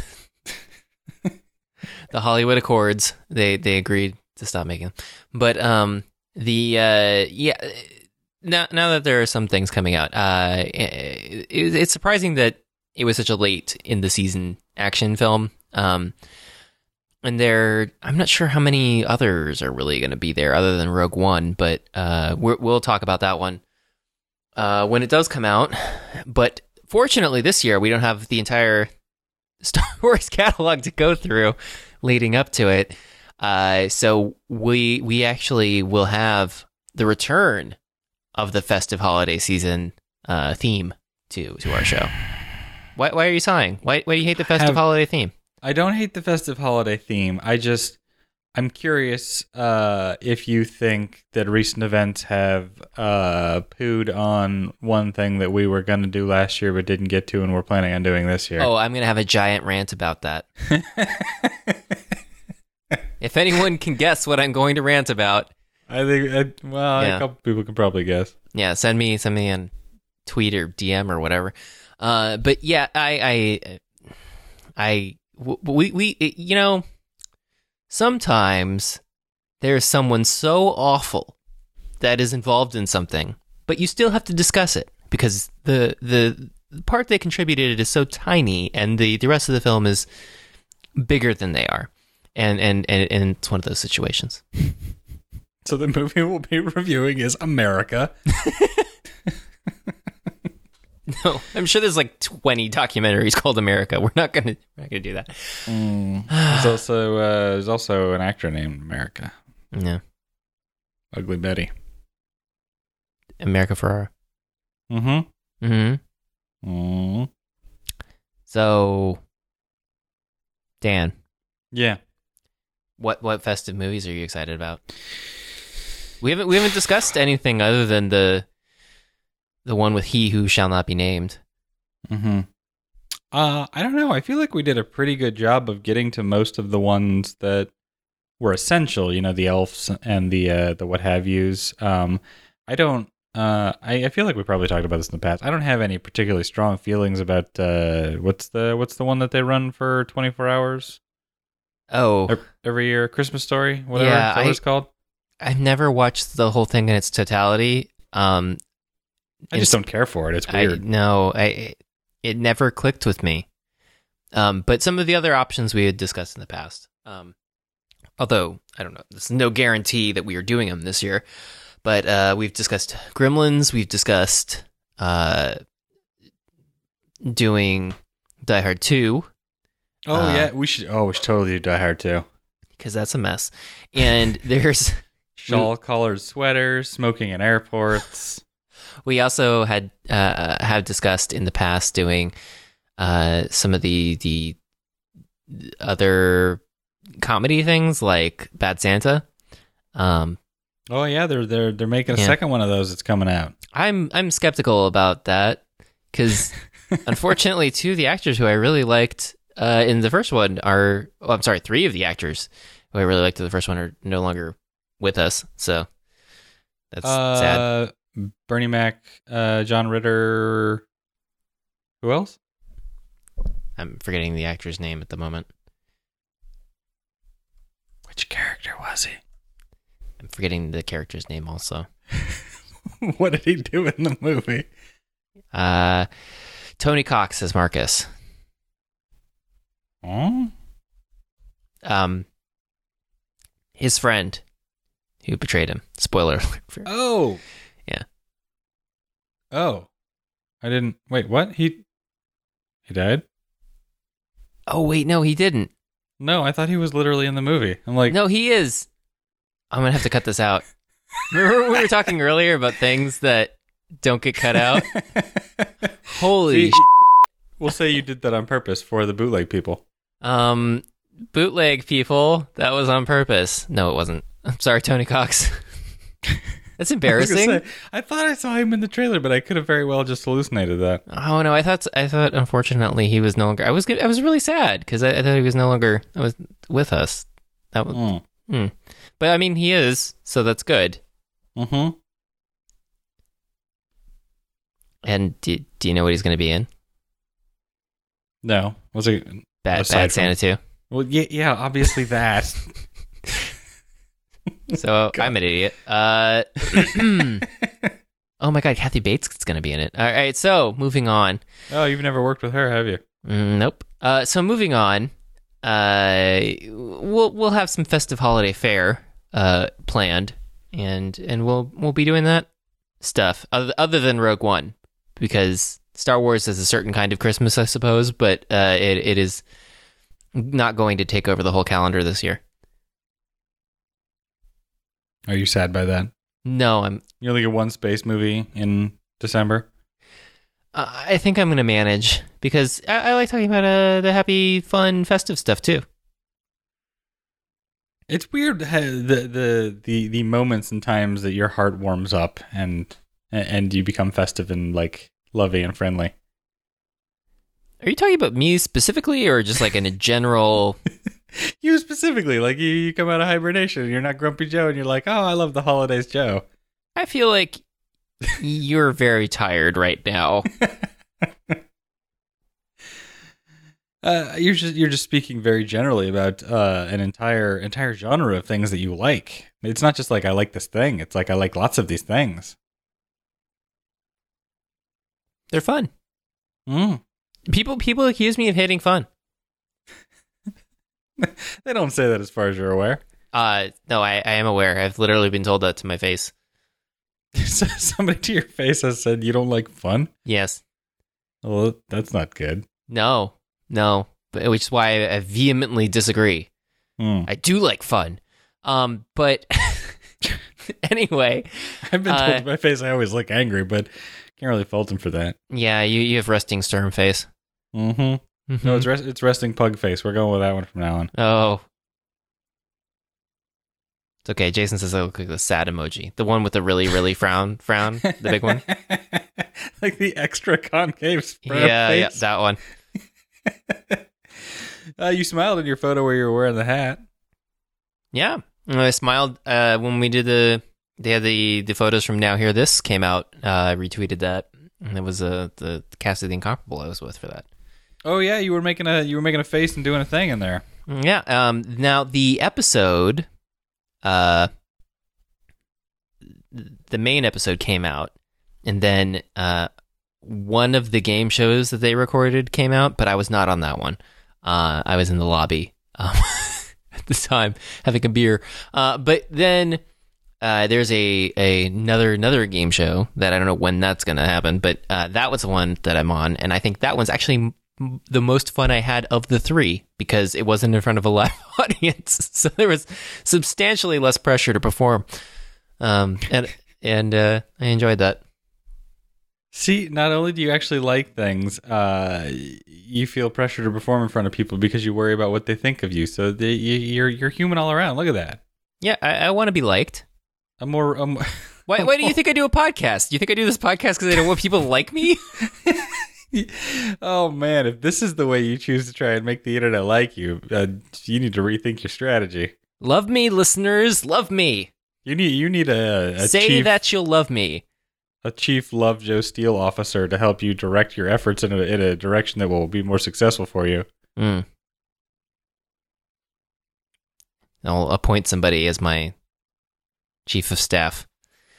The Hollywood Accords, they they agreed to stop making them. But um the uh yeah now now that there are some things coming out, uh it, it's surprising that it was such a late in the season action film. Um and there I'm not sure how many others are really going to be there other than Rogue One, but uh we're, we'll talk about that one uh when it does come out. But fortunately this year we don't have the entire Star Wars catalog to go through leading up to it. Uh, so we we actually will have the return of the festive holiday season uh, theme to to our show. Why why are you sighing? Why why do you hate the festive Have- holiday theme? I don't hate the festive holiday theme. I just I'm curious uh, if you think that recent events have uh, pooed on one thing that we were going to do last year but didn't get to and we're planning on doing this year. Oh, I'm gonna have a giant rant about that. If anyone can guess what I'm going to rant about, I think, I, well, Yeah. a couple people can probably guess. yeah, send me send me a tweet or D M or whatever. Uh, but yeah, I, I I w- we we it- you know, sometimes there's someone so awful that is involved in something, but you still have to discuss it because the the part they contributed is so tiny, and the, the rest of the film is bigger than they are, and and and, and it's one of those situations. So the movie we'll be reviewing is America. No, I'm sure there's like twenty documentaries called America. We're not gonna we're not gonna do that. Mm. There's also uh, there's also an actor named America. Yeah, Ugly Betty. America Ferrera. Mm-hmm. Mm-hmm. Mm-hmm. So, Dan, Yeah. what what festive movies are you excited about? We haven't we haven't discussed anything other than the the one with He Who Shall Not Be Named. Mm-hmm. Uh, I don't know. I feel like we did a pretty good job of getting to most of the ones that were essential. You know, the elves and the uh, the what have yous. Um, I don't. Uh, I, I feel like we probably talked about this in the past. I don't have any particularly strong feelings about uh, what's the what's the one that they run for twenty-four hours Oh, every, every year? Christmas Story, whatever, Yeah, is that what I- it's called. I've never watched the whole thing in its totality. Um, I just don't care for it. It's I weird. no, I it never clicked with me. Um, but some of the other options we had discussed in the past. Um, although I don't know, there's no guarantee that we are doing them this year. But uh, we've discussed Gremlins. We've discussed uh, doing Die Hard two. oh uh, yeah, we should. Oh, we should totally do Die Hard too. Because that's a mess. And there's Shawl collared sweaters, smoking in airports. we also had uh, have discussed in the past doing uh, some of the the other comedy things like Bad Santa. Um, Oh yeah, they're they're they're making a Yeah. second one of those. It's coming out. I'm I'm skeptical about that because unfortunately, two of the actors who I really liked uh, in the first one are oh, I'm sorry, three of the actors who I really liked in the first one are no longer with us. So that's sad. Uh, Bernie Mac, uh, John Ritter. Who else? I'm forgetting the actor's name at the moment. Which character was he? I'm forgetting the character's name also. What did he do in the movie? Uh, Tony Cox as Marcus. Oh, Um, his friend who betrayed him. Spoiler alert. for- oh, Yeah. Oh, I didn't. Wait, what? He he died? Oh wait, no, he didn't. No, I thought he was literally in the movie. I'm like, No, he is. I'm gonna have to cut this out. Remember when we were talking earlier about things that don't get cut out? Holy See, we'll say you did that on purpose for the bootleg people. Um, bootleg people. That was on purpose. No, it wasn't. I'm sorry, Tony Cox. That's I, was embarrassing. gonna say, I thought I saw him in the trailer, but I could have very well just hallucinated that. Oh no, I thought I thought unfortunately he was no longer. I was I was really sad because I, I thought he was no longer I was with us. That was, Mm. hmm. But I mean he is, so that's good. Mm-hmm. And do, do you know what he's going to be in? No, was it? Bad Aside Bad from- Santa too. Well, yeah, yeah, obviously that. So God. I'm an idiot. Uh, oh my God, Kathy Bates is going to be in it. All right, so moving on. Oh, you've never worked with her, have you? Mm, nope. Uh, so moving on. Uh, we'll we'll have some festive holiday fare uh planned, and and we'll we'll be doing that stuff other other than Rogue One, because Star Wars is a certain kind of Christmas, I suppose, but uh, it it is not going to take over the whole calendar this year. Are you sad by that? No, I'm. You only get one space movie in December. Uh, I think I'm going to manage because I, I like talking about uh, the happy, fun, festive stuff too. It's weird how the the the the moments and times that your heart warms up and and you become festive and like lovey and friendly. Are you talking about me specifically, or just like in a general? You specifically, like you, you come out of hibernation and you're not Grumpy Joe and you're like, oh, I love the holidays, Joe. I feel like you're very tired right now. Uh, you're just you're just speaking very generally about uh, an entire entire genre of things that you like. It's not just like I like this thing. It's like I like lots of these things. They're fun. Mm. People people accuse me of hating fun. They don't say that as far as you're aware. Uh, no, I, I am aware. I've literally been told that to my face. Somebody to your face has said you don't like fun? Yes. Well, that's not good. No, no, but, which is why I, I vehemently disagree. Mm. I do like fun. Um, but anyway. I've been told uh, to my face I always look angry, but can't really fault him for that. Yeah, you, you have resting stern face. Mm-hmm. Mm-hmm. No, it's rest, it's resting pug face. We're going with that one from now on. Oh. It's okay. Jason says I look like the sad emoji. The one with the really, really frown, frown, the big one. Like the extra concave spread Yeah, yeah, face. that one. uh, you smiled in your photo where you were wearing the hat. Yeah. And I smiled uh, when we did the, they had the, the photos from Now Hear This came out. Uh, I retweeted that. And it was uh, the cast of The Incomparable I was with for that. Oh yeah, you were making a you were making a face and doing a thing in there. Yeah. Um. Now the episode, uh, the main episode came out, and then uh, one of the game shows that they recorded came out, but I was not on that one. Uh, I was in the lobby um, at the time having a beer. Uh, but then uh, there's a, a another another game show that I don't know when that's gonna happen, but uh, that was the one that I'm on, and I think that one's actually the most fun I had of the three because it wasn't in front of a live audience, so there was substantially less pressure to perform, um, and and uh, I enjoyed that. See, not only do you actually like things, uh, you feel pressure to perform in front of people because you worry about what they think of you. So they, you, you're you're human all around. Look at that. Yeah, I, I want to be liked. A more, a more why? Why do you think I do a podcast? Do you think I do this podcast because I don't want people to like me? Oh man, if this is the way you choose to try and make the internet like you, uh, you need to rethink your strategy. Love me, listeners. Love me. You need you need a, a say chief, that you'll love me. A chief Love Joe Steele officer to help you direct your efforts in a, in a direction that will be more successful for you. Mm. I'll appoint somebody as my chief of staff.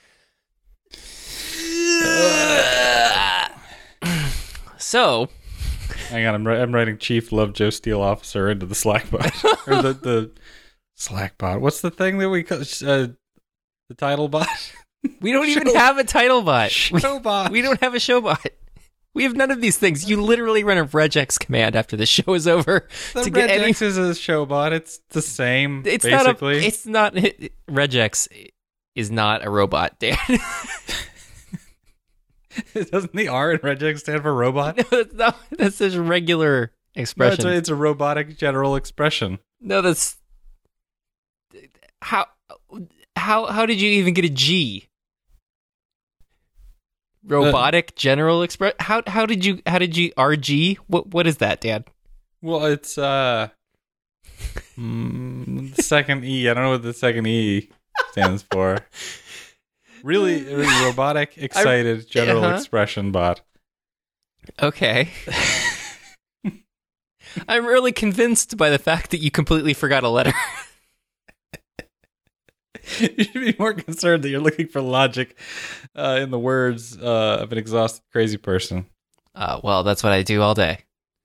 So, hang on, I'm, I'm writing Chief Love Joe Steele officer into the Slack bot or the, the Slack bot. What's the thing that we call uh, the title bot? We don't Show, even have a title bot. Show bot. We, we don't have a show bot. We have none of these things. You literally run a regex command after the show is over. The to regex get any... is a show bot. It's the same. It's basically. not a. It's not. Regex is not a robot, Dan. Doesn't the R in regex stand for robot? No, that's not. That's just regular expression. No, it's, a, it's a robotic general expression. No, that's how. How how did you even get a G? Robotic uh, general express. How how did you how did you R G? What what is that, Dan? Well, it's uh, mm, the second E. I don't know what the second E stands for. Really, really robotic, excited, I, general uh-huh. expression bot. Okay. I'm really convinced by the fact that you completely forgot a letter. You should be more concerned that you're looking for logic uh, in the words uh, of an exhausted, crazy person. Uh, well, that's what I do all day.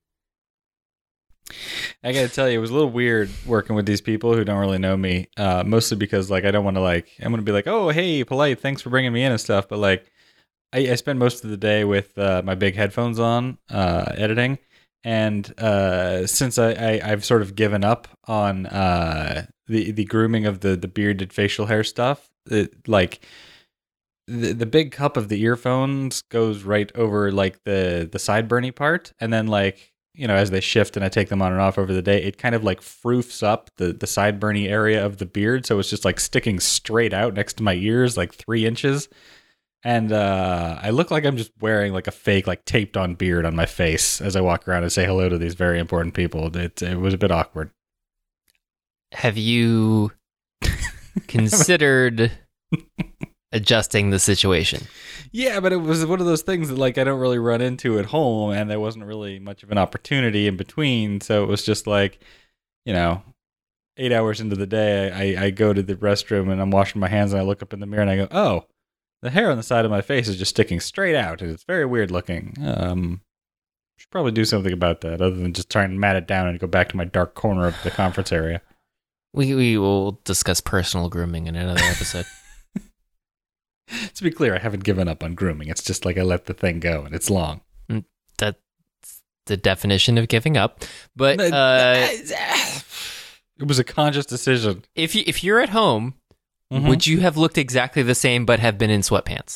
I gotta tell you, it was a little weird working with these people who don't really know me. Uh, mostly because, like, I don't want to like. I'm gonna be like, "Oh, hey, polite, thanks for bringing me in and stuff." But like, I, I spend most of the day with uh, my big headphones on, uh, editing, and uh, since I, I I've sort of given up on uh, the the grooming of the the bearded facial hair stuff, it, like. The the big cup of the earphones goes right over like the the sideburny part, and then like you know as they shift and I take them on and off over the day, it kind of like froofs up the the sideburny area of the beard, so it's just like sticking straight out next to my ears, like three inches, and uh, I look like I'm just wearing like a fake like taped on beard on my face as I walk around and say hello to these very important people. It it was a bit awkward. Have you considered? adjusting the situation. Yeah, but it was one of those things that like I don't really run into at home, and there wasn't really much of an opportunity in between. So it was just like, you know, eight hours into the day, I, I go to the restroom and I'm washing my hands, and I look up in the mirror and I go, oh, the hair on the side of my face is just sticking straight out, and it's very weird looking. Um, should probably do something about that, other than just trying to mat it down and go back to my dark corner of the conference area. We we will discuss personal grooming in another episode. To be clear, I haven't given up on grooming. It's just like I let the thing go, and it's long. That's the definition of giving up. But uh, it was a conscious decision. if you if you're at home, Mhm. would you have looked exactly the same but have been in sweatpants?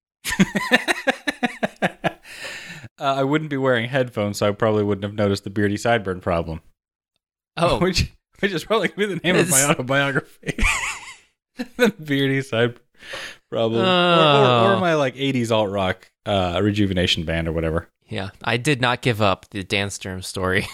uh, I wouldn't be wearing headphones, so I probably wouldn't have noticed the beardy sideburn problem. Oh, which which is probably going to be the name of my It's- autobiography. The beardy sideburn problem, or, Oh. or, or my like eighties alt rock uh, rejuvenation band or whatever. yeah. I did not give up the Dan Sturm story.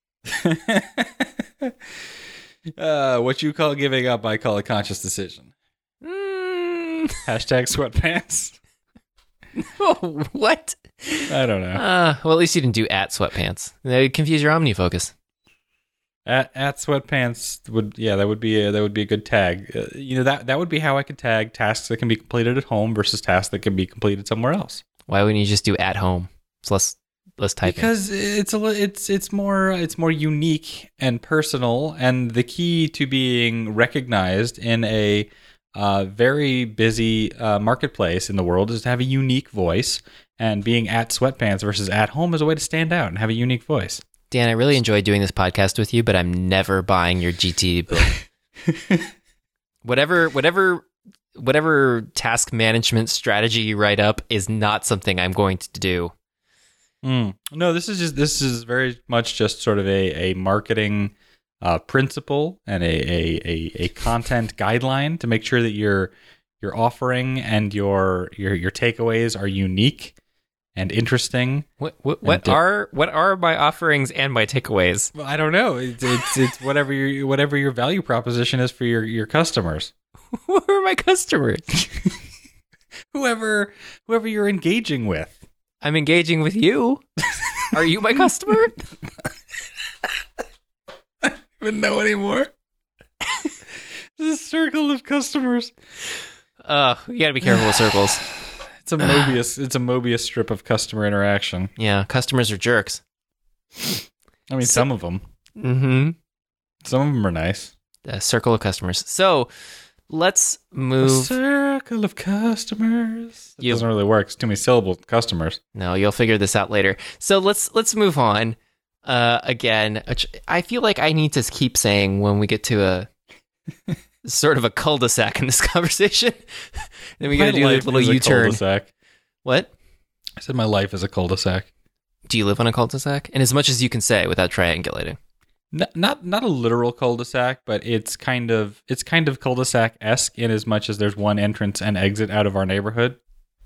uh, what you call giving up, I call a conscious decision. Mm, Hashtag sweatpants. what? I don't know. Uh, well, at least you didn't do at sweatpants. They confuse your OmniFocus. At at sweatpants would yeah that would be a, that would be a good tag. Uh, you know that that would be how I could tag tasks that can be completed at home versus tasks that can be completed somewhere else. Why wouldn't you just do at home? It's less less typing. Because it's a li- it's it's more it's more unique and personal, and the key to being recognized in a uh, very busy uh, marketplace in the world is to have a unique voice. And being at sweatpants versus at home is a way to stand out and have a unique voice. Dan, I really enjoy doing this podcast with you, but I'm never buying your G T book. whatever, whatever, whatever task management strategy you write up is not something I'm going to do. Mm. No, this is just this is very much just sort of a a marketing uh, principle and a, a a a content guideline to make sure that your your offering and your your your takeaways are unique and interesting. What what, what di- are what are my offerings and my takeaways? Well, I don't know. It's it's, it's whatever your whatever your value proposition is for your, your customers. Who are my customers? Whoever whoever you're engaging with. I'm engaging with you. Are you my customer? I don't even know anymore. This circle of customers. Uh, you gotta be careful with circles. It's a Mobius. It's a Mobius strip of customer interaction. Yeah, customers are jerks. I mean, So- some of them. Mm-hmm. Some of them are nice. A circle of customers. So let's A move. circle of customers. It You- doesn't really work. It's too many syllables. Customers. No, you'll figure this out later. So let's let's move on. Uh, again, which I feel like I need to keep saying when we get to a sort of a cul-de-sac in this conversation. Then we got to My do a life little is a U-turn. cul-de-sac. What? I said my life is a cul-de-sac. Do you live on a cul-de-sac? And as much as you can say without triangulating. Not, not not a literal cul-de-sac, but it's kind of it's kind of cul-de-sac-esque in as much as there's one entrance and exit out of our neighborhood.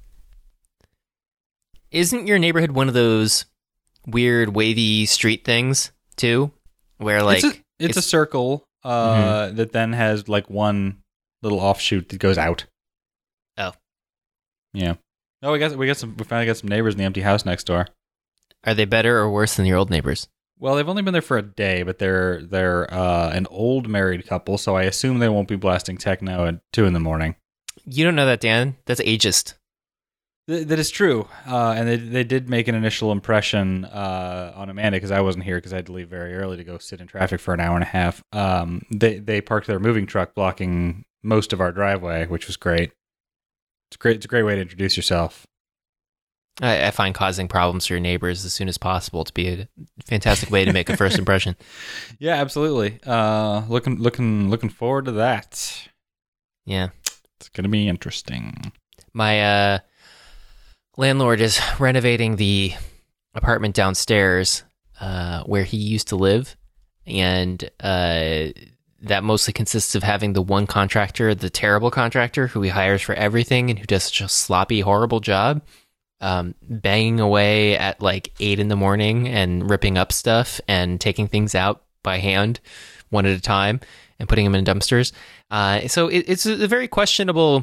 Isn't your neighborhood one of those weird wavy street things too? Where like it's a, it's a circle uh, that then has like one little offshoot that goes out. Oh. Yeah. Oh, we got we got some. We finally got some neighbors in the empty house next door. are they better or worse than your old neighbors? Well, they've only been there for a day, but they're they're uh, an old married couple, so I assume they won't be blasting techno at two in the morning. You don't know that, Dan. That's ageist. Th- that is true, uh, and they they did make an initial impression uh, on Amanda because I wasn't here because I had to leave very early to go sit in traffic for an hour and a half. Um, they they parked their moving truck blocking most of our driveway, which was great. It's great. It's a great way to introduce yourself. I, I find causing problems for your neighbors as soon as possible to be a fantastic way to make a first impression. Yeah, absolutely. Uh, looking looking looking forward to that. Yeah. It's gonna be interesting. My uh, landlord is renovating the apartment downstairs uh, where he used to live. And uh, that mostly consists of having the one contractor, the terrible contractor who he hires for everything and who does such a sloppy, horrible job. Um, banging away at like eight in the morning and ripping up stuff and taking things out by hand one at a time and putting them in dumpsters. Uh, so it, it's a very questionable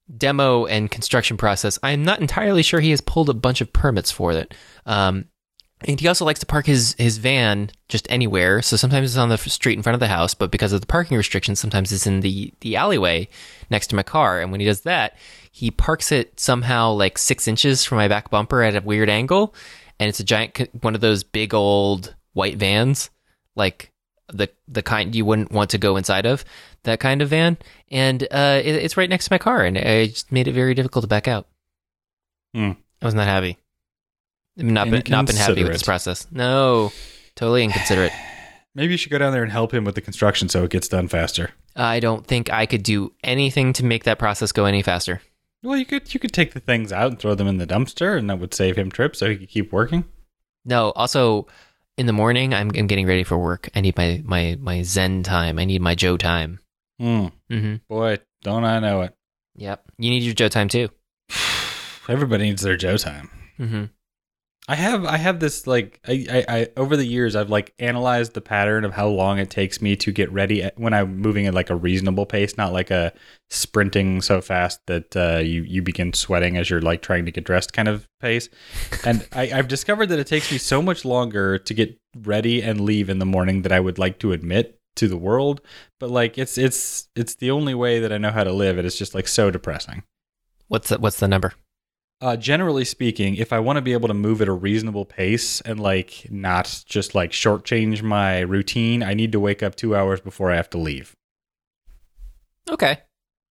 demo and construction process. I'm not entirely sure he has pulled a bunch of permits for it. Um, and he also likes to park his, his van just anywhere. So sometimes it's on the street in front of the house, but because of the parking restrictions, sometimes it's in the, the alleyway next to my car. And when he does that, he parks it somehow like six inches from my back bumper at a weird angle. And it's a giant, one of those big old white vans, like the the kind you wouldn't want to go inside of, that kind of van. And uh, it, it's right next to my car, and it just made it very difficult to back out. Hmm. I was not happy. I've not been, not been happy with this process. No, totally inconsiderate. Maybe you should go down there and help him with the construction so it gets done faster. I don't think I could do anything to make that process go any faster. Well, you could you could take the things out and throw them in the dumpster, and that would save him trips so he could keep working. No, also in the morning, I'm, I'm getting ready for work. I need my, my, my Zen time. I need my Joe time. Mm. Mm-hmm. Boy, don't I know it. Yep. You need your Joe time too. Everybody needs their Joe time. Mm-hmm. I have I have this like I, I, I over the years I've like analyzed the pattern of how long it takes me to get ready at, when I'm moving at like a reasonable pace, not like a sprinting so fast that uh, you you begin sweating as you're like trying to get dressed kind of pace. And I, I've discovered that it takes me so much longer to get ready and leave in the morning than I would like to admit to the world. But like it's it's it's the only way that I know how to live. It is just like so depressing. What's the, what's the number? Uh, generally speaking, if I want to be able to move at a reasonable pace and like not just like shortchange my routine, I need to wake up two hours before I have to leave. Okay.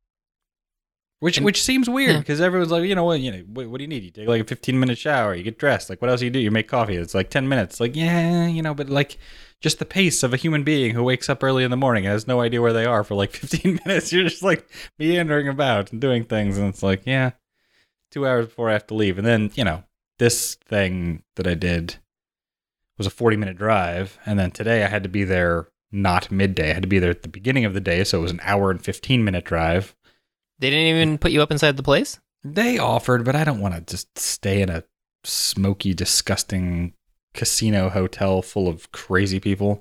Which And- which seems weird yeah. because everyone's like, you know what, you know, what, what do you need? You take like a fifteen minute shower, you get dressed. Like, what else do you do? You make coffee. It's like ten minutes. Like, yeah, you know, but like just the pace of a human being who wakes up early in the morning and has no idea where they are for like fifteen minutes. You're just like meandering about and doing things, and it's like, yeah. Two hours before I have to leave. And then, you know, this thing that I did was a forty minute drive. And then today I had to be there not midday. I had to be there at the beginning of the day. So it was an hour and fifteen minute drive. They didn't even put you up inside the place? They offered, but I don't want to just stay in a smoky, disgusting casino hotel full of crazy people.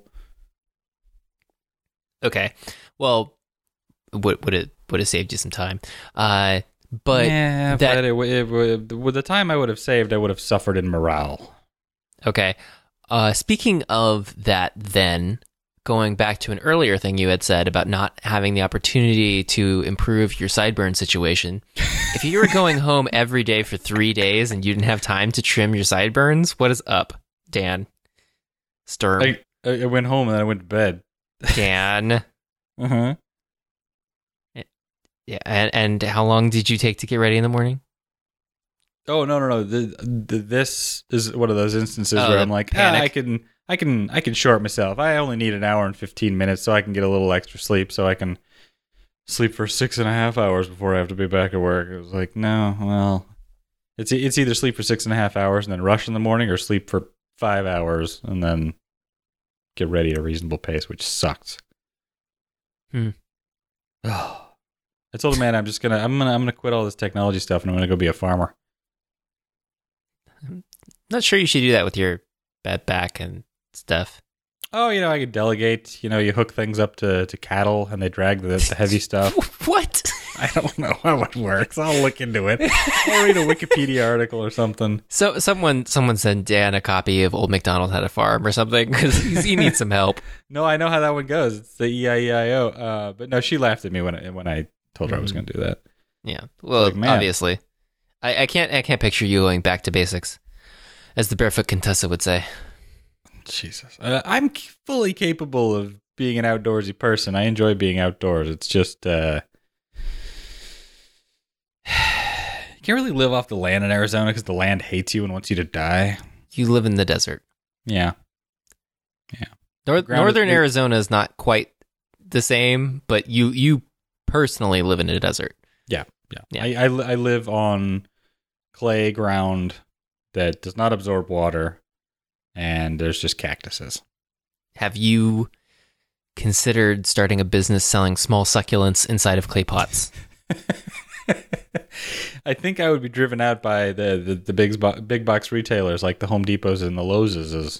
Okay. Well, would, would it would have saved you some time. Uh, but yeah, that, but it, it, it, with the time I would have saved, I would have suffered in morale. Okay. Uh, speaking of that, then, going back to an earlier thing you had said about not having the opportunity to improve your sideburn situation, if you were going home every day for three days and you didn't have time to trim your sideburns, what is up, Dan? Sturm. I, I went home and then I went to bed. Dan. Uh-huh. Yeah, and, and how long did you take to get ready in the morning? Oh no no no! The, the, this is one of those instances Oh, where the I'm like, ah, panic. I can, I can, I can short myself. I only need an hour and fifteen minutes, so I can get a little extra sleep, so I can sleep for six and a half hours before I have to be back at work. It was like, no, well, it's it's either sleep for six and a half hours and then rush in the morning, or sleep for five hours and then get ready at a reasonable pace, which sucks. Hmm. Oh. I told him, man, I'm just gonna, I'm gonna, I'm gonna quit all this technology stuff, and I'm gonna go be a farmer. Not sure you should do that with your bad back and stuff. Oh, you know, I could delegate. You know, you hook things up to, to cattle, and they drag the, the heavy stuff. What? I don't know how it works. I'll look into it. I'll read a Wikipedia article or something. So someone someone sent Dan a copy of Old MacDonald Had a Farm or something because he needs some help. No, I know how that one goes. It's the E I E I O. Uh, but no, she laughed at me when I, when I told her I was going to do that. Yeah, well, Like, man. obviously, I, I can't I can't picture you going back to basics, as the Barefoot Contessa would say. Jesus, uh, I'm c- fully capable of being an outdoorsy person. I enjoy being outdoors. It's just uh, you can't really live off the land in Arizona because the land hates you and wants you to die. You live in the desert. Yeah. North, Ground is Northern big. Arizona is not quite the same, but you you personally live in a desert. Yeah, yeah. Yeah. I, I, li- I live on clay ground that does not absorb water, and there's just cactuses. Have you considered starting a business selling small succulents inside of clay pots? I think I would be driven out by the, the, the big, bo- big box retailers like the Home Depots and the Lowe's.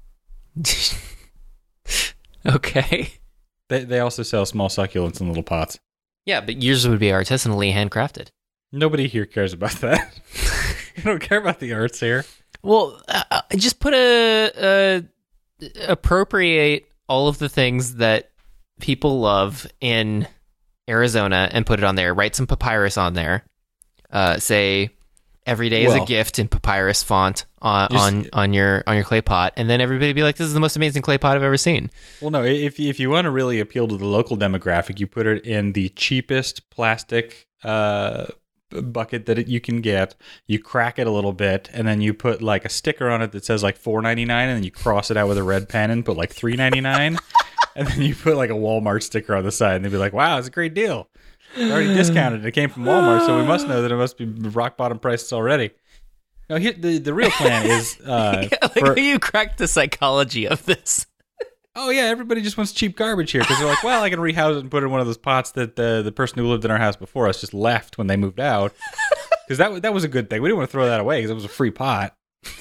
Okay. They, they also sell small succulents in little pots. Yeah, but yours would be artisanally handcrafted. Nobody here cares about that. You don't care about the arts here. Well, uh, just put a, a appropriate all of the things that people love in Arizona and put it on there. Write some papyrus on there. Uh, say every day well, is a gift in papyrus font on, just, on on your on your clay pot, and then everybody be like, "This is the most amazing clay pot I've ever seen." Well, no, if if you want to really appeal to the local demographic, you put it in the cheapest plastic uh, bucket that it, you can get. You crack it a little bit, and then you put like a sticker on it that says like four ninety-nine, and then you cross it out with a red pen and put like three ninety-nine, and then you put like a Walmart sticker on the side, and they'd be like, "Wow, it's a great deal. It's already discounted. It came from Walmart, so we must know that it must be rock bottom prices already." Now, here the the real plan is. Uh, yeah, like for, how you cracked the psychology of this. Oh yeah, everybody just wants cheap garbage here because they're like, well, I can rehouse it and put it in one of those pots that the the person who lived in our house before us just left when they moved out. Because that that was a good thing. We didn't want to throw that away because it was a free pot.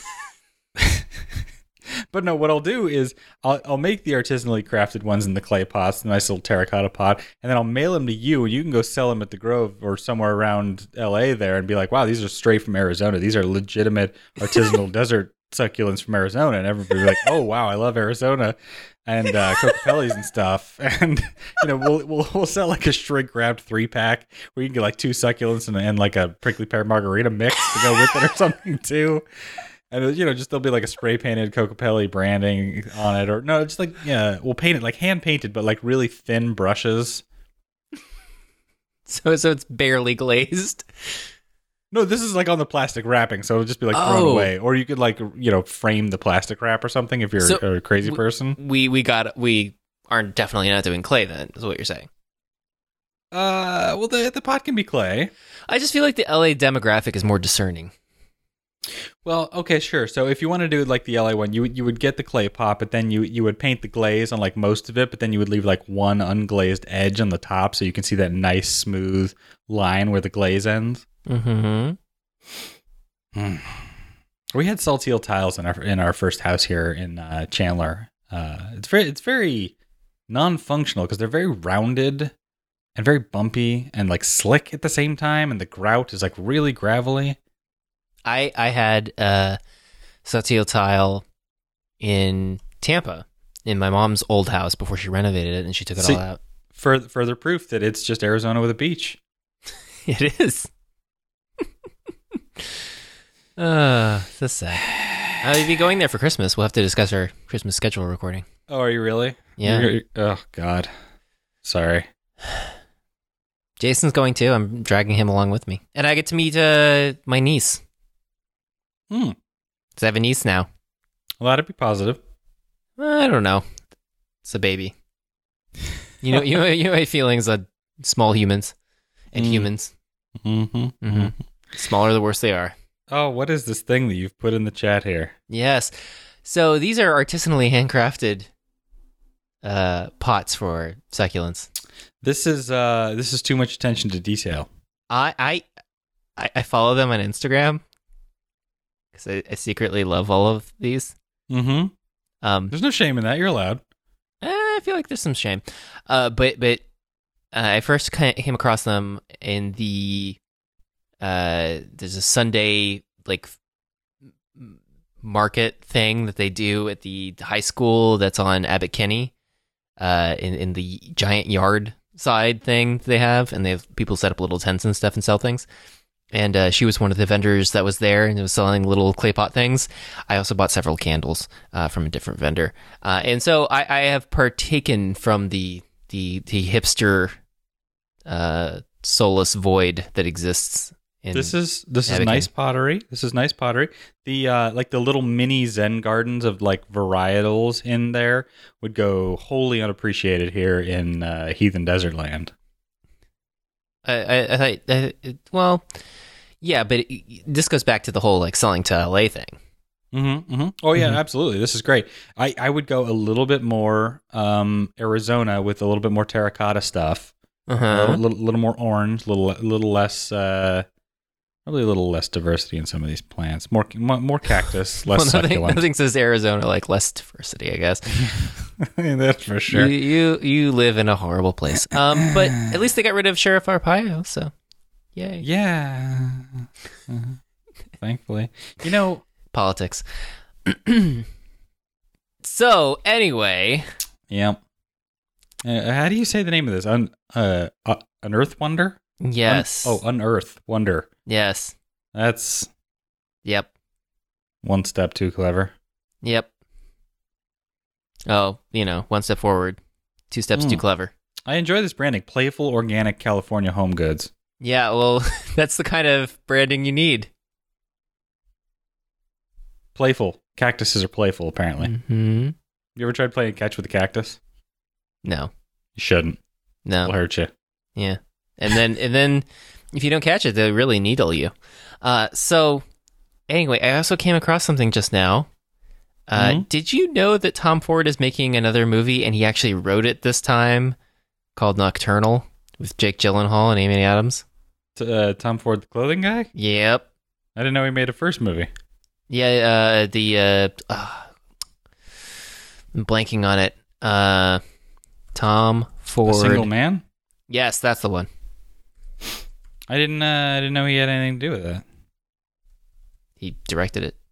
But no, what I'll do is I'll I'll make the artisanally crafted ones in the clay pots, the nice little terracotta pot, and then I'll mail them to you, and you can go sell them at the Grove or somewhere around L A there, and be like, wow, these are straight from Arizona. These are legitimate artisanal desert succulents from Arizona, and everybody will be like, oh wow, I love Arizona. And uh, Cocopellis and stuff, and you know we'll we'll we'll sell like a shrink wrapped three pack where you can get like two succulents and, and like a prickly pear margarita mix to go with it or something too. And you know just there'll be like a spray painted Cocopelli branding on it, or no, just like yeah, we'll paint it like hand painted, but like really thin brushes. So so it's barely glazed. No, this is like on the plastic wrapping, so it'll just be like thrown oh. away. Or you could like, you know, frame the plastic wrap or something if you're so a crazy we, person. We we got we are definitely not doing clay then, is what you're saying. Uh, well, the the pot can be clay. I just feel like the L A demographic is more discerning. Well, okay, sure. So if you want to do like the L A one, you you would get the clay pot, but then you you would paint the glaze on like most of it, but then you would leave like one unglazed edge on the top, so you can see that nice smooth line where the glaze ends. Mm-hmm. Mm. We had saltile tiles in our in our first house here in uh, Chandler. Uh, it's very it's very non-functional because they're very rounded and very bumpy and like slick at the same time, and the grout is like really gravelly. I I had uh, saltile tile in Tampa in my mom's old house before she renovated it, and she took it See, all out. Further further proof that it's just Arizona with a beach. It is. Uh, that's sad. I'll be going there for Christmas. We'll have to discuss our Christmas schedule recording. Oh, are you really? Yeah. You're, oh, God. Sorry. Jason's going too. I'm dragging him along with me. And I get to meet uh, my niece. Hmm. Because I have a niece now. Well, that'd be positive. I don't know. It's a baby. You know, you know, you know my feelings on small humans and mm. humans. Mm-hmm. Mm-hmm. Mm-hmm. Smaller, the worse they are. Oh, what is this thing that you've put in the chat here? Yes. So these are artisanally handcrafted uh, pots for succulents. This is uh, this is too much attention to detail. I I, I follow them on Instagram because I, I secretly love all of these. Mm-hmm. Um, There's no shame in that. You're allowed. Eh, I feel like there's some shame. Uh, but but uh, I first came across them in the uh, there's a Sunday like market thing that they do at the high school that's on Abbott Kinney, uh, in in the giant yard side thing they have, and they have people set up little tents and stuff and sell things. And uh, she was one of the vendors that was there and was selling little clay pot things. I also bought several candles uh, from a different vendor, uh, and so I, I have partaken from the the the hipster uh, soulless void that exists. In this is this is Abbott nice Kinney. pottery. This is nice pottery. The uh, like the little mini Zen gardens of like varietals in there would go wholly unappreciated here in uh, heathen desert land. I, I, I thought, uh, well, yeah, but it, this goes back to the whole like selling to L A thing. Mm-hmm, mm-hmm. Oh yeah, Mm-hmm. absolutely. This is great. I, I would go a little bit more um, Arizona with a little bit more terracotta stuff, a Uh-huh. little, little, little more orange, little little less, uh, probably a little less diversity in some of these plants. More more, more cactus, less Well, nothing, succulent. nothing says Arizona like less diversity, I guess. That's for sure. You, you you live in a horrible place. Um, but at least they got rid of Sheriff Arpaio, so Yay. Yeah. Uh-huh. Thankfully. You know, Politics. So, anyway. Yep. Uh, how do you say the name of this? Un, uh, uh, an Earth Wonder? Yes. Un, oh, Unearth Wonder. Yes. That's Yep. one step too clever. Yep. Oh, you know, one step forward, two steps Mm. too clever. I enjoy this branding. Playful, organic California home goods. Yeah, well, that's the kind of branding you need. Playful. Cactuses are playful, apparently. Mm-hmm. You ever tried playing catch with a cactus? No. You shouldn't. No. It'll hurt you. Yeah. And then and then if you don't catch it, they really needle you. Uh, so anyway, I also came across something just now. Uh, Mhm. Did you know that Tom Ford is making another movie, and he actually wrote it this time, called Nocturnal, with Jake Gyllenhaal and Amy Adams? T- uh, Tom Ford, the clothing guy? Yep. I didn't know he made a first movie. Yeah, uh, the... Uh, uh, I'm blanking on it. Uh, Tom Ford. A Single Man? Yes, that's the one. I didn't. Uh, I didn't know he had anything to do with that. He directed it.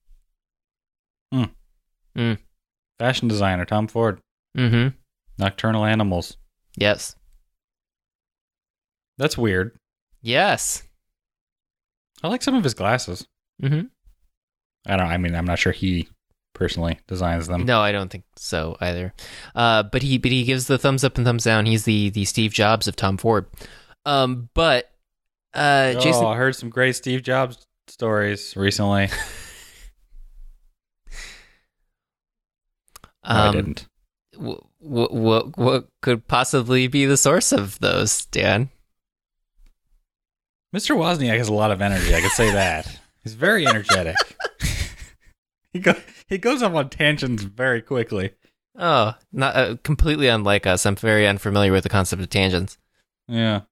Fashion designer Tom Ford. Mm-hmm. Nocturnal Animals. Yes. That's weird. Yes. I like some of his glasses. Mm-hmm. I don't. I mean, I'm not sure he personally designs them. No, I don't think so either. Uh, but he but he gives the thumbs up and thumbs down. He's the the Steve Jobs of Tom Ford. Um, but uh, oh, Jason, I heard some great Steve Jobs stories recently. No, I um, didn't. What what what what could possibly be the source of those, Dan? Mister Wozniak has a lot of energy. I can say that. He's very energetic. he go he goes off on tangents very quickly. Oh, not uh, completely unlike us. I'm very unfamiliar with the concept of tangents. Yeah.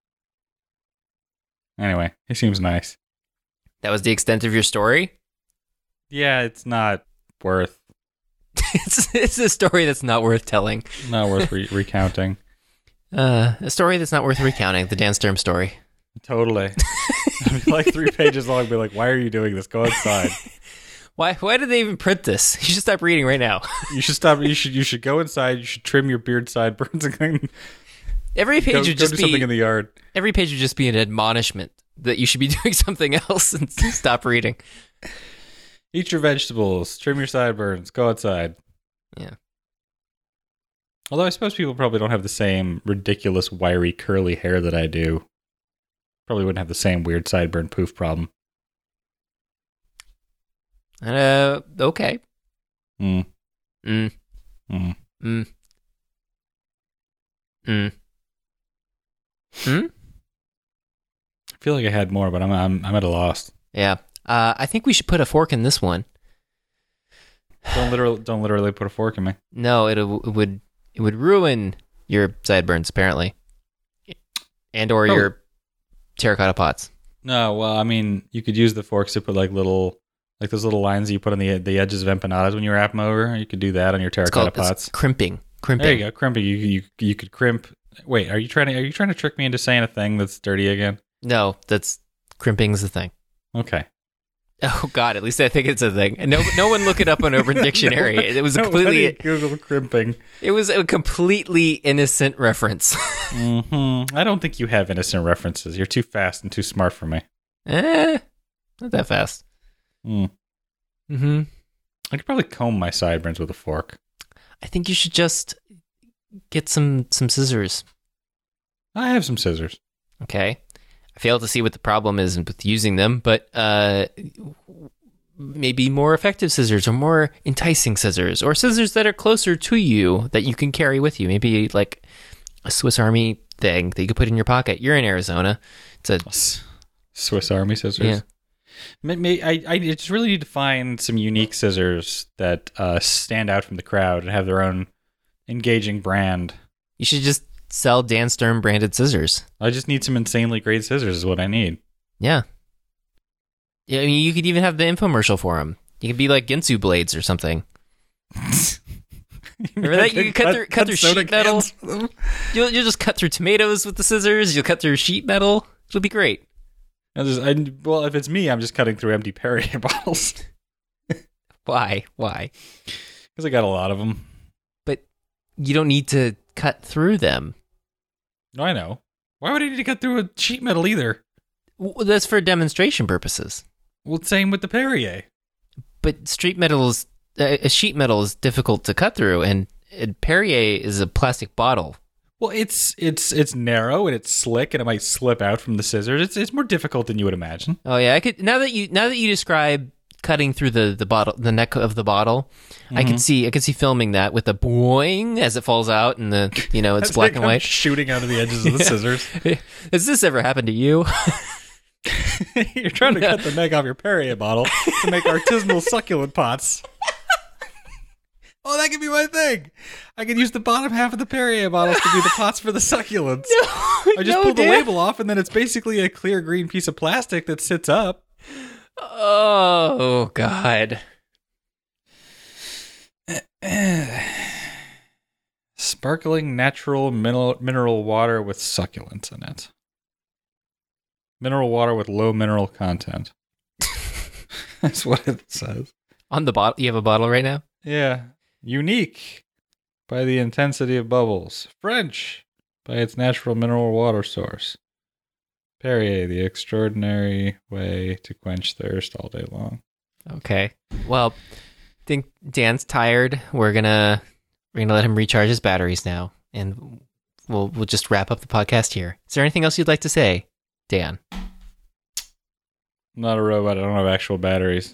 Anyway, he seems nice. That was the extent of your story. Yeah, it's not worth it's it's a story that's not worth telling. not worth re- recounting. Uh, a story that's not worth recounting. The Dan Sturm story. Totally. I'd be like three pages long. Be like, why are you doing this? Go outside. Why? Why did they even print this? You should stop reading right now. You should stop. You should. You should go inside. You should trim your beard sideburns and Every page go, would go just do be something in the yard. every page would just be an admonishment that you should be doing something else and stop reading. Eat your vegetables. Trim your sideburns. Go outside. Yeah. Although I suppose people probably don't have the same ridiculous wiry curly hair that I do. Probably wouldn't have the same weird sideburn poof problem. Uh. Okay. Mm. Mm. Mm. Mm. Mm. Hmm. I feel like I had more, but I'm I'm I'm at a loss. Yeah. Uh. I think we should put a fork in this one. Don't literally don't literally put a fork in me. No, it, it would it would ruin your sideburns apparently, and or Oh. your terracotta pots. No, well, I mean, you could use the forks to put like little, like those little lines that you put on the the edges of empanadas when you wrap them over. You could do that on your It's terracotta called pots. it's crimping. Crimping. There you go, crimping. You you you could crimp. Wait, are you trying to are you trying to trick me into saying a thing that's dirty again? No, that's crimping's the thing. Okay. Oh God! At least I think it's a thing. And no, no one look it up on Urban Dictionary. Nobody- It was a nobody completely, Google crimping. it was a completely innocent reference. hmm I don't think you have innocent references. You're too fast and too smart for me. eh, not that fast. Mm. Mm-hmm. I could probably comb my sideburns with a fork. I think you should just get some some scissors. I have some scissors. Okay. I fail to see what the problem is with using them, but uh, maybe more effective scissors or more enticing scissors or scissors that are closer to you that you can carry with you. Maybe like a Swiss Army thing that you could put in your pocket. You're in Arizona. It's a S- Swiss Army scissors. Yeah. May- may- I, I just really need to find some unique scissors that uh, stand out from the crowd and have their own engaging brand. You should just sell Dan Sturm branded scissors. I just need some insanely great scissors is what I need. Yeah. Yeah, I mean, you could even have the infomercial for them. You could be like Ginsu blades or something. Remember that? You could cut, through cut through soda sheet metal. cans with them. You'll you'll just cut through tomatoes with the scissors. You'll cut through sheet metal. It'll be great. I just, I, well, if it's me, I'm just cutting through empty Perrier bottles Why? Why? because I got a lot of them. But you don't need to cut through them. No, I know. Why would I need to cut through a sheet metal either? Well, that's for demonstration purposes. Well, same with the Perrier. But street metal is uh, sheet metal is difficult to cut through, and, and Perrier is a plastic bottle. Well, it's it's it's narrow and it's slick and it might slip out from the scissors. It's it's more difficult than you would imagine. Oh yeah, I could now that you now that you describe cutting through the, the bottle, the neck of the bottle, mm-hmm. I could see I could see filming that with the boing as it falls out, and the you know it's black and white, shooting out of the edges of the scissors. Has this ever happened to you? You're trying to cut the neck off your Perrier bottle to make artisanal succulent pots. Oh, that could be my thing. I could use the bottom half of the Perrier bottles to be the pots for the succulents. No, I just no, pull the Dan. label off, and then it's basically a clear green piece of plastic that sits up. Oh, God. Sparkling natural mineral, mineral water with succulents in it. Mineral water with low mineral content. That's what it says. On the bottle? You have a bottle right now? Yeah. Unique by the intensity of bubbles. French by its natural mineral water source. Perrier, the extraordinary way to quench thirst all day long. Okay. Well, I think Dan's tired. We're gonna we're gonna let him recharge his batteries now, and we'll we'll just wrap up the podcast here. Is there anything else you'd like to say, Dan? I'm not a robot. I don't have actual batteries.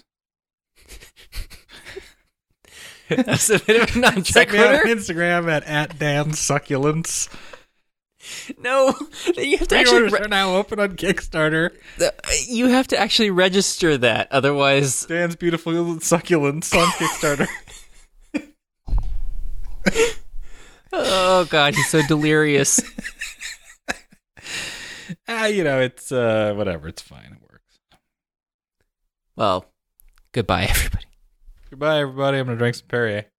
That's a bit of a non Check me out on sequitur. Instagram at, at Dan Succulents. No, you have to actually Pre-orders re- are now open on Kickstarter. you have to actually register that. Otherwise, Dan's Beautiful Succulents on Kickstarter. oh God, he's so delirious. Ah, you know, it's uh, whatever. It's fine. It works. Well, goodbye, everybody. Goodbye, everybody. I'm gonna drink some Perrier.